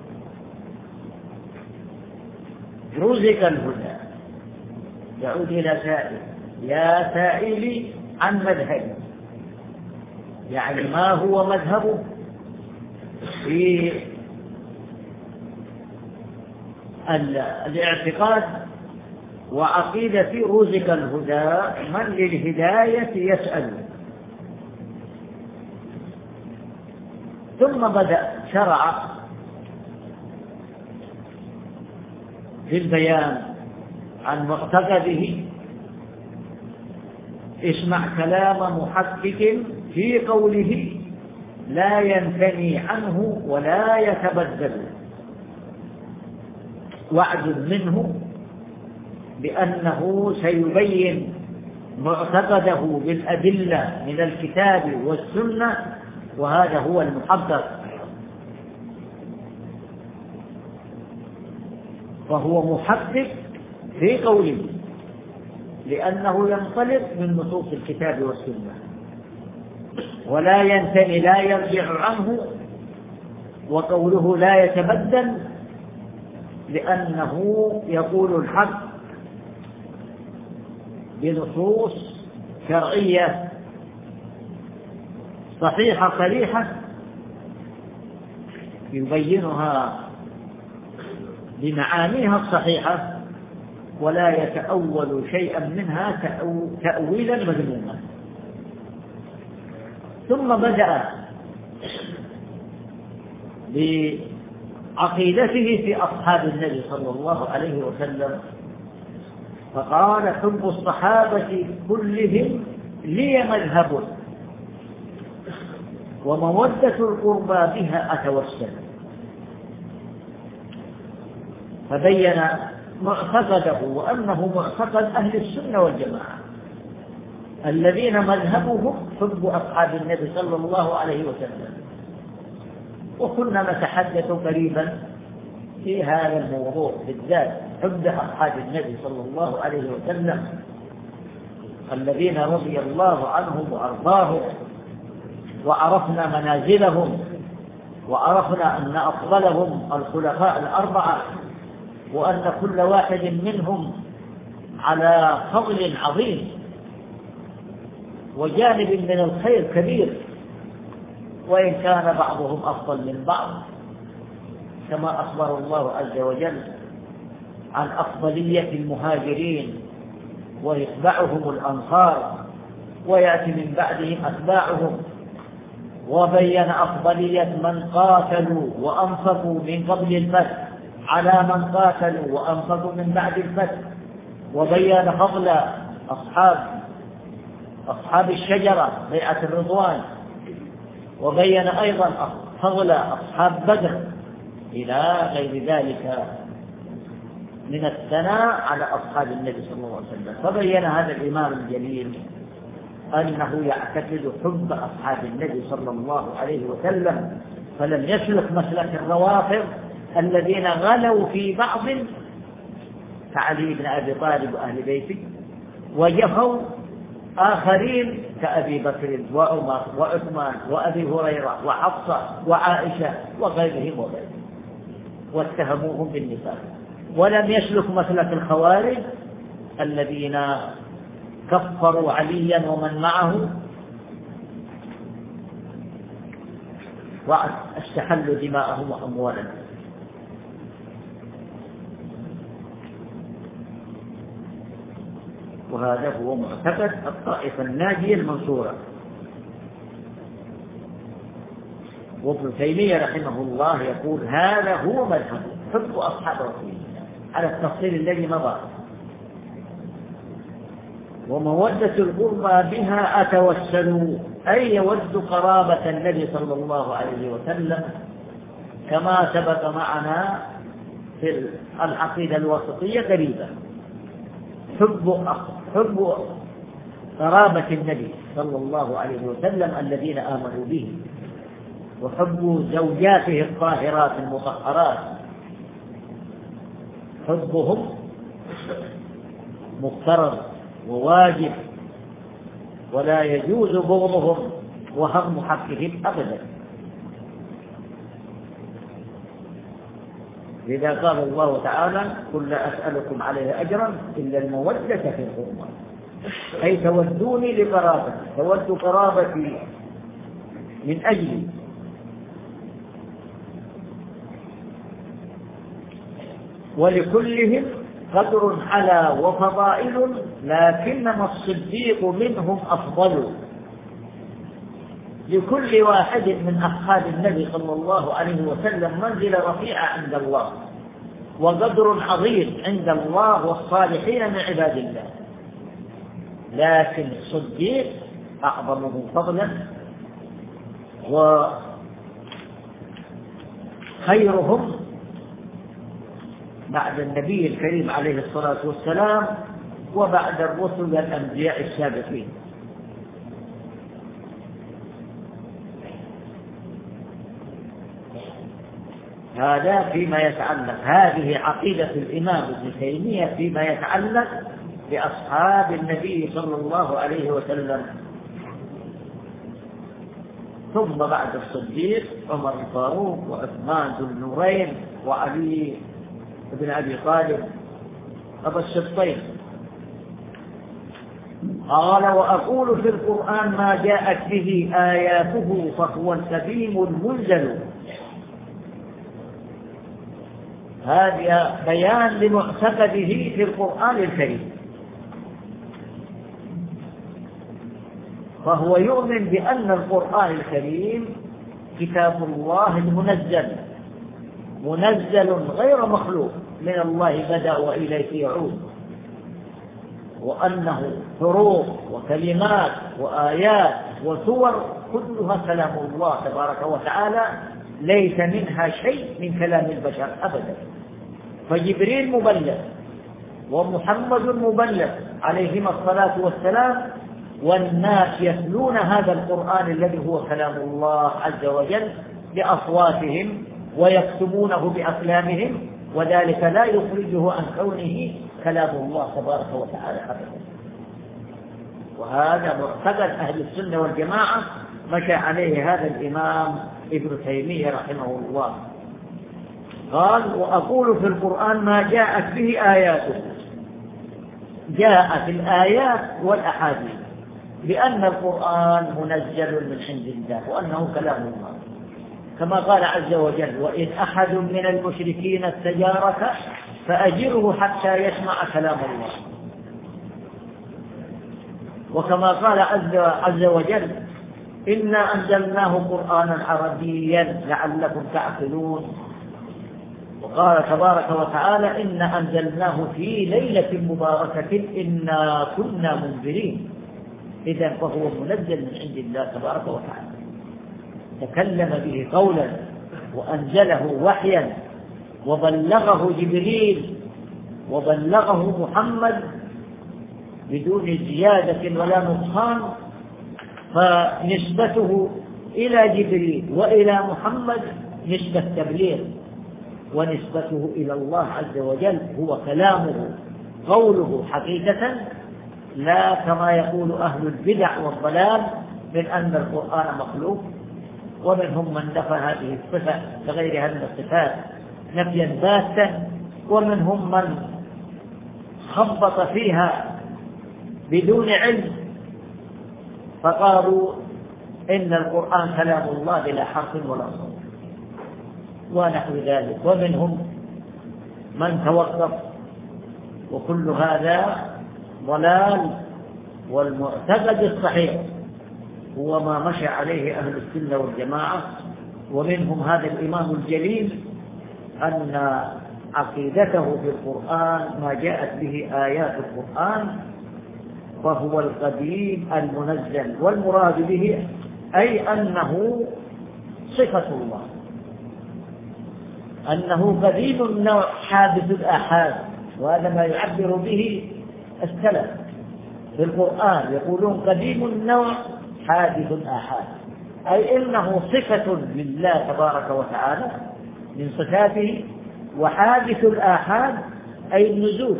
رزق الهدى، يعود إلى سائل: يا سائلي عن مذهبي، يعني ما هو مذهبه في الاعتقاد وعقيدة. رزق الهدى من للهداية يسأل. ثم بدأ شرع بالبيان عن معتقده. اسمع كلام محقق في قوله لا ينثني عنه ولا يتبدل، وعد منه بأنه سيبين معتقده بالأدلة من الكتاب والسنة، وهذا هو المحقق. فهو محقق في قوله لأنه ينطلق من نصوص الكتاب والسنة، ولا ينتمي لا يرجع عنه، وقوله لا يتبدل لأنه يقول الحق بنصوص شرعية صحيحة صريحة يبينها بمعانيها الصحيحة، ولا يتأول شيئا منها تأويلا مذموما. ثم بدأ بعقيدته في أصحاب النبي صلى الله عليه وسلم، فقال حب الصحابة كلهم لي مذهب، ومودة القربى بها أتوسل. فبين معتقده وأنه معتقد أهل السنة والجماعة، الذين مذهبهم حب أصحاب النبي صلى الله عليه وسلم. وكنا نتحدث قريبا في هذا الموضوع بالذات، حب أصحاب النبي صلى الله عليه وسلم الذين رضي الله عنهم وأرضاهم، وعرفنا منازلهم، وعرفنا أن أفضلهم الخلفاء الأربعة، وأن كل واحد منهم على فضل عظيم وجانب من الخير كبير، وإن كان بعضهم أفضل من بعض، كما أخبر الله عز وجل عن أفضلية المهاجرين ويتبعهم الأنصار ويأتي من بعدهم أتباعهم، وبين أفضلية من قاتلوا وأنفقوا من قبل الفتح على من قاتلوا وأنفقوا من بعد الفتح، وبين فضل أصحاب الشجرة بيعة الرضوان، وبين أيضا فضل أصحاب بدر إلى غير ذلك من الثناء على أصحاب النبي صلى الله عليه وسلم. فبين هذا الإمام الجليل أنه يعتقد حب أصحاب النبي صلى الله عليه وسلم، فلم يسلك مسلك الروافض الذين غلوا في بعض كعلي بن أبي طالب وأهل بيته، وجفوا آخرين كأبي بكر وعمر وعثمان وأبي هريرة وحفصة وعائشة وغيرهم واتهموهم بالنفاق. ولم يسلك مسلك الخوارج الذين كفروا عليا ومن معه واستحلوا دماءهم وأموالهم. وهذا هو معتقد الطائفة الناجية المنصورة. وابن تيمية رحمه الله يقول هذا هو مذهب حب أصحاب رسول الله على التفصيل الذي مضى. ومودة القربى بها أتوسل، أي يود قرابة النبي صلى الله عليه وسلم، كما سبق معنا في العقيدة الوسطية قريبا. حب قرابة النبي صلى الله عليه وسلم الذين آمنوا به، وحب زوجاته الطاهرات المطهرات، حبهم مفترض وواجب، ولا يجوز بغضهم وهضم حقهم أبدا. لذا قال الله تعالى قل لا أسألكم عليه أجرا إلا المودة في القربى، أي تودوني لقرابتي، تود قرابتي من أجلي. ولكلهم قدر على وفضائل، لكنما الصديق منهم أفضل. لكل واحد من أصحاب النبي صلى الله عليه وسلم منزلة رفيعة عند الله، وقدر عظيم عند الله والصالحين من عباد الله، لكن الصديق أعظمهم فضلا وخيرهم بعد النبي الكريم عليه الصلاة والسلام وبعد الرسل الأنبياء السابقين. هذا فيما يتعلق، هذه عقيدة الإمام ابن تيمية فيما يتعلق بأصحاب النبي صلى الله عليه وسلم. ثم بعد الصديق عمر الفاروق وعثمان ذو النورين وعلي بن أبي طالب أبا السبطين. قال وأقول في القرآن ما جاءت به آياته فهو السبيل المنزل. هذا بيان لمعتقده في القرآن الكريم، فهو يؤمن بأن القرآن الكريم كتاب الله المنزل، منزل غير مخلوق، من الله بدأ وإليه يعود، وأنه حروف وكلمات وآيات وسور كلها كلام الله تبارك وتعالى، ليس منها شيء من كلام البشر أبدا. فجبريل مبلغ ومحمد مبلغ عليهما الصلاة والسلام والناس يتلون هذا القرآن الذي هو كلام الله عز وجل بأصواتهم ويكتبونه بأقلامهم، وذلك لا يخرجه عن كونه كلام الله تبارك وتعالى أبدا. وهذا معتقد أهل السنة والجماعة مشى عليه هذا الإمام ابن تيمية رحمه الله. قال: وأقول في القرآن ما جاءت به آياته، جاءت الآيات والأحاديث بأن القرآن منزل من عند الله وأنه كلام الله، كما قال عز وجل: وإن أحد من المشركين استجارك فأجره حتى يسمع كلام الله. وكما قال عز وجل: إنا أنزلناه قرآنا عربيا لعلكم تعقلون. وقال تبارك وتعالى: إنا أنزلناه في ليلة مباركة إنا كنا منذرين. إذن فهو منزل من عند الله تبارك وتعالى، تكلم به قولا وأنزله وحيا وبلغه جبريل وبلغه محمد بدون زيادة ولا نقصان، فنسبته إلى جبريل وإلى محمد نسبة تبليغ، ونسبته إلى الله عز وجل هو كلامه قوله حقيقة، لا كما يقول أهل البدع والضلال من أن القرآن مخلوق. ومنهم من نفى هذه الصفة كغيرها من الصفات نفيا باتا، ومنهم من خبط فيها بدون علم فقالوا إن القرآن كلام الله بلا حرف ولا صوت ونحو ذلك. ومنهم من توقف، وكل هذا ضلال. والمعتقد الصحيح هو ما مشى عليه أهل السنة والجماعة، ومنهم هذا الإمام الجليل، أن عقيدته في القرآن ما جاءت به آيات القرآن فهو القديم المنزل، والمراد به أي أنه صفة الله، أنه قديم النوع حادث الآحاد. وهذا ما يعبر به السلف في القرآن، يقولون قديم النوع حادث الآحاد، أي إنه صفة لله تبارك وتعالى من صفاته، وحادث الآحاد أي النزول.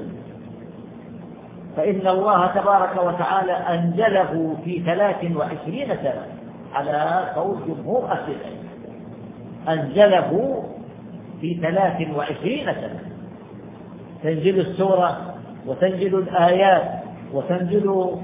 فإن الله تبارك وتعالى أنزله في 23 سنة على قول جمهور أهل العلم، أنزله في 23 سنة، تنزل السورة وتنزل الآيات وتنزل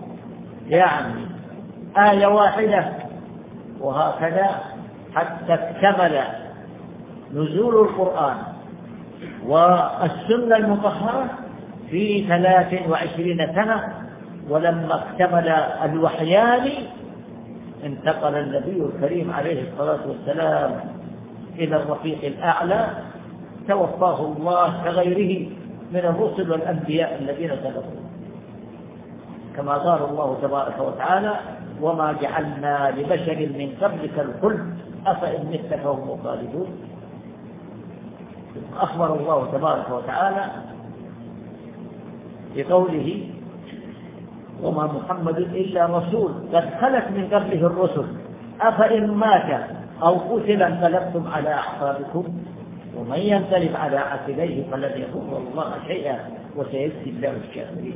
آية واحدة، وهكذا حتى اكتمل نزول القرآن والسنة المطهرة في 23 سنة. ولما اكتمل الوحيان انتقل النبي الكريم عليه الصلاة والسلام إلى الرفيق الأعلى، توفاه الله كغيره من الرسل والأنبياء الذين سبقوا، كما قال الله تبارك وتعالى: وما جعلنا لبشر من قبلك الخلد أفإن مت فهم الخالدون. أخبر الله تبارك وتعالى بقوله: وما محمد إلا رسول قد خلت من قبله الرسل أفإن مات أو قتل انقلبتم على أعقابكم ومن ينقلب على عقبيه فلن يضر الله شيئا وسيجزي الله الشاكرين.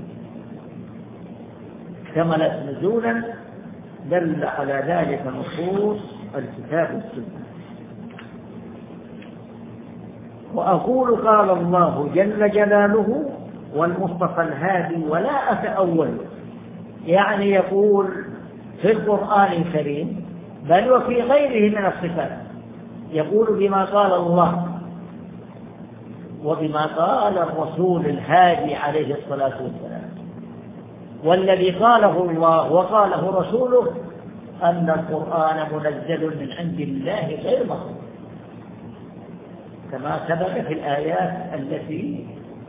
اكتملت نزولا دل على ذلك نصوص الكتاب والسنة. وأقول قال الله جل جلاله والمصطفى الهادي ولا أتأول، يعني يقول في القرآن الكريم بل وفي غيره من الصفات، يقول بما قال الله وبما قال الرسول الهادي عليه الصلاة والسلام. والذي قاله الله وقاله رسوله أن القرآن منزل من عند الله غير مخلوق، كما ثبت في الآيات التي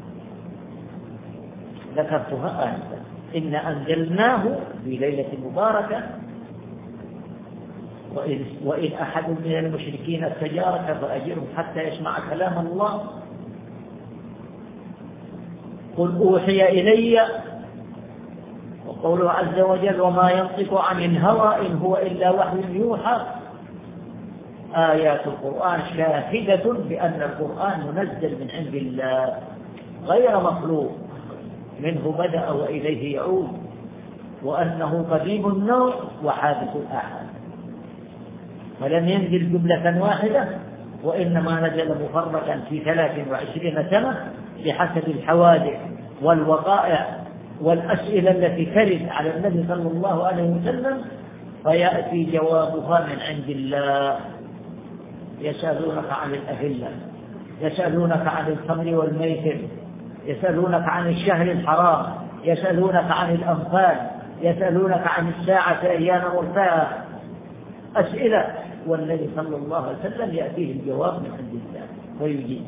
ذكرتها آنفا: إن أنزلناه في ليلة مباركة وإن أحد من المشركين استجارك فأجره حتى يسمع كلام الله. قل أوحي إلي وقوله عز وجل وما ينطق عن الهوى إن هو إلا وحي يوحى. آيات القرآن شاهدة بأن القرآن منزل من عند الله غير مخلوق، منه بدأ وإليه يعود، وأنه قديم النوع وحادث الآحاد، فلم ينزل جملة واحدة، وإنما نزل مفرقا في 23 سنة بحسب الحوادث والوقائع والأسئلة التي ترد على النبي صلى الله عليه وسلم، فيأتي جوابها من عند الله. يسألونك عن الأهلة، يسألونك عن الخمر والميسر، يسألونك عن الشهر الحرام، يسألونك عن الأنفال، يسألونك عن الساعة أيان مرساها، أسئلة، والنبي صلى الله عليه وسلم يأتيه الجواب من عند الله ويجيب.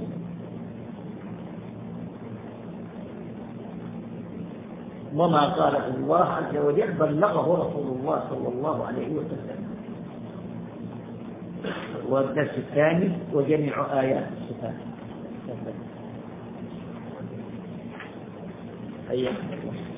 وما قاله الله عز وجل بلغه رسول الله صلى الله عليه وسلم. والدرس الثاني وجميع آيات الصفات. أيها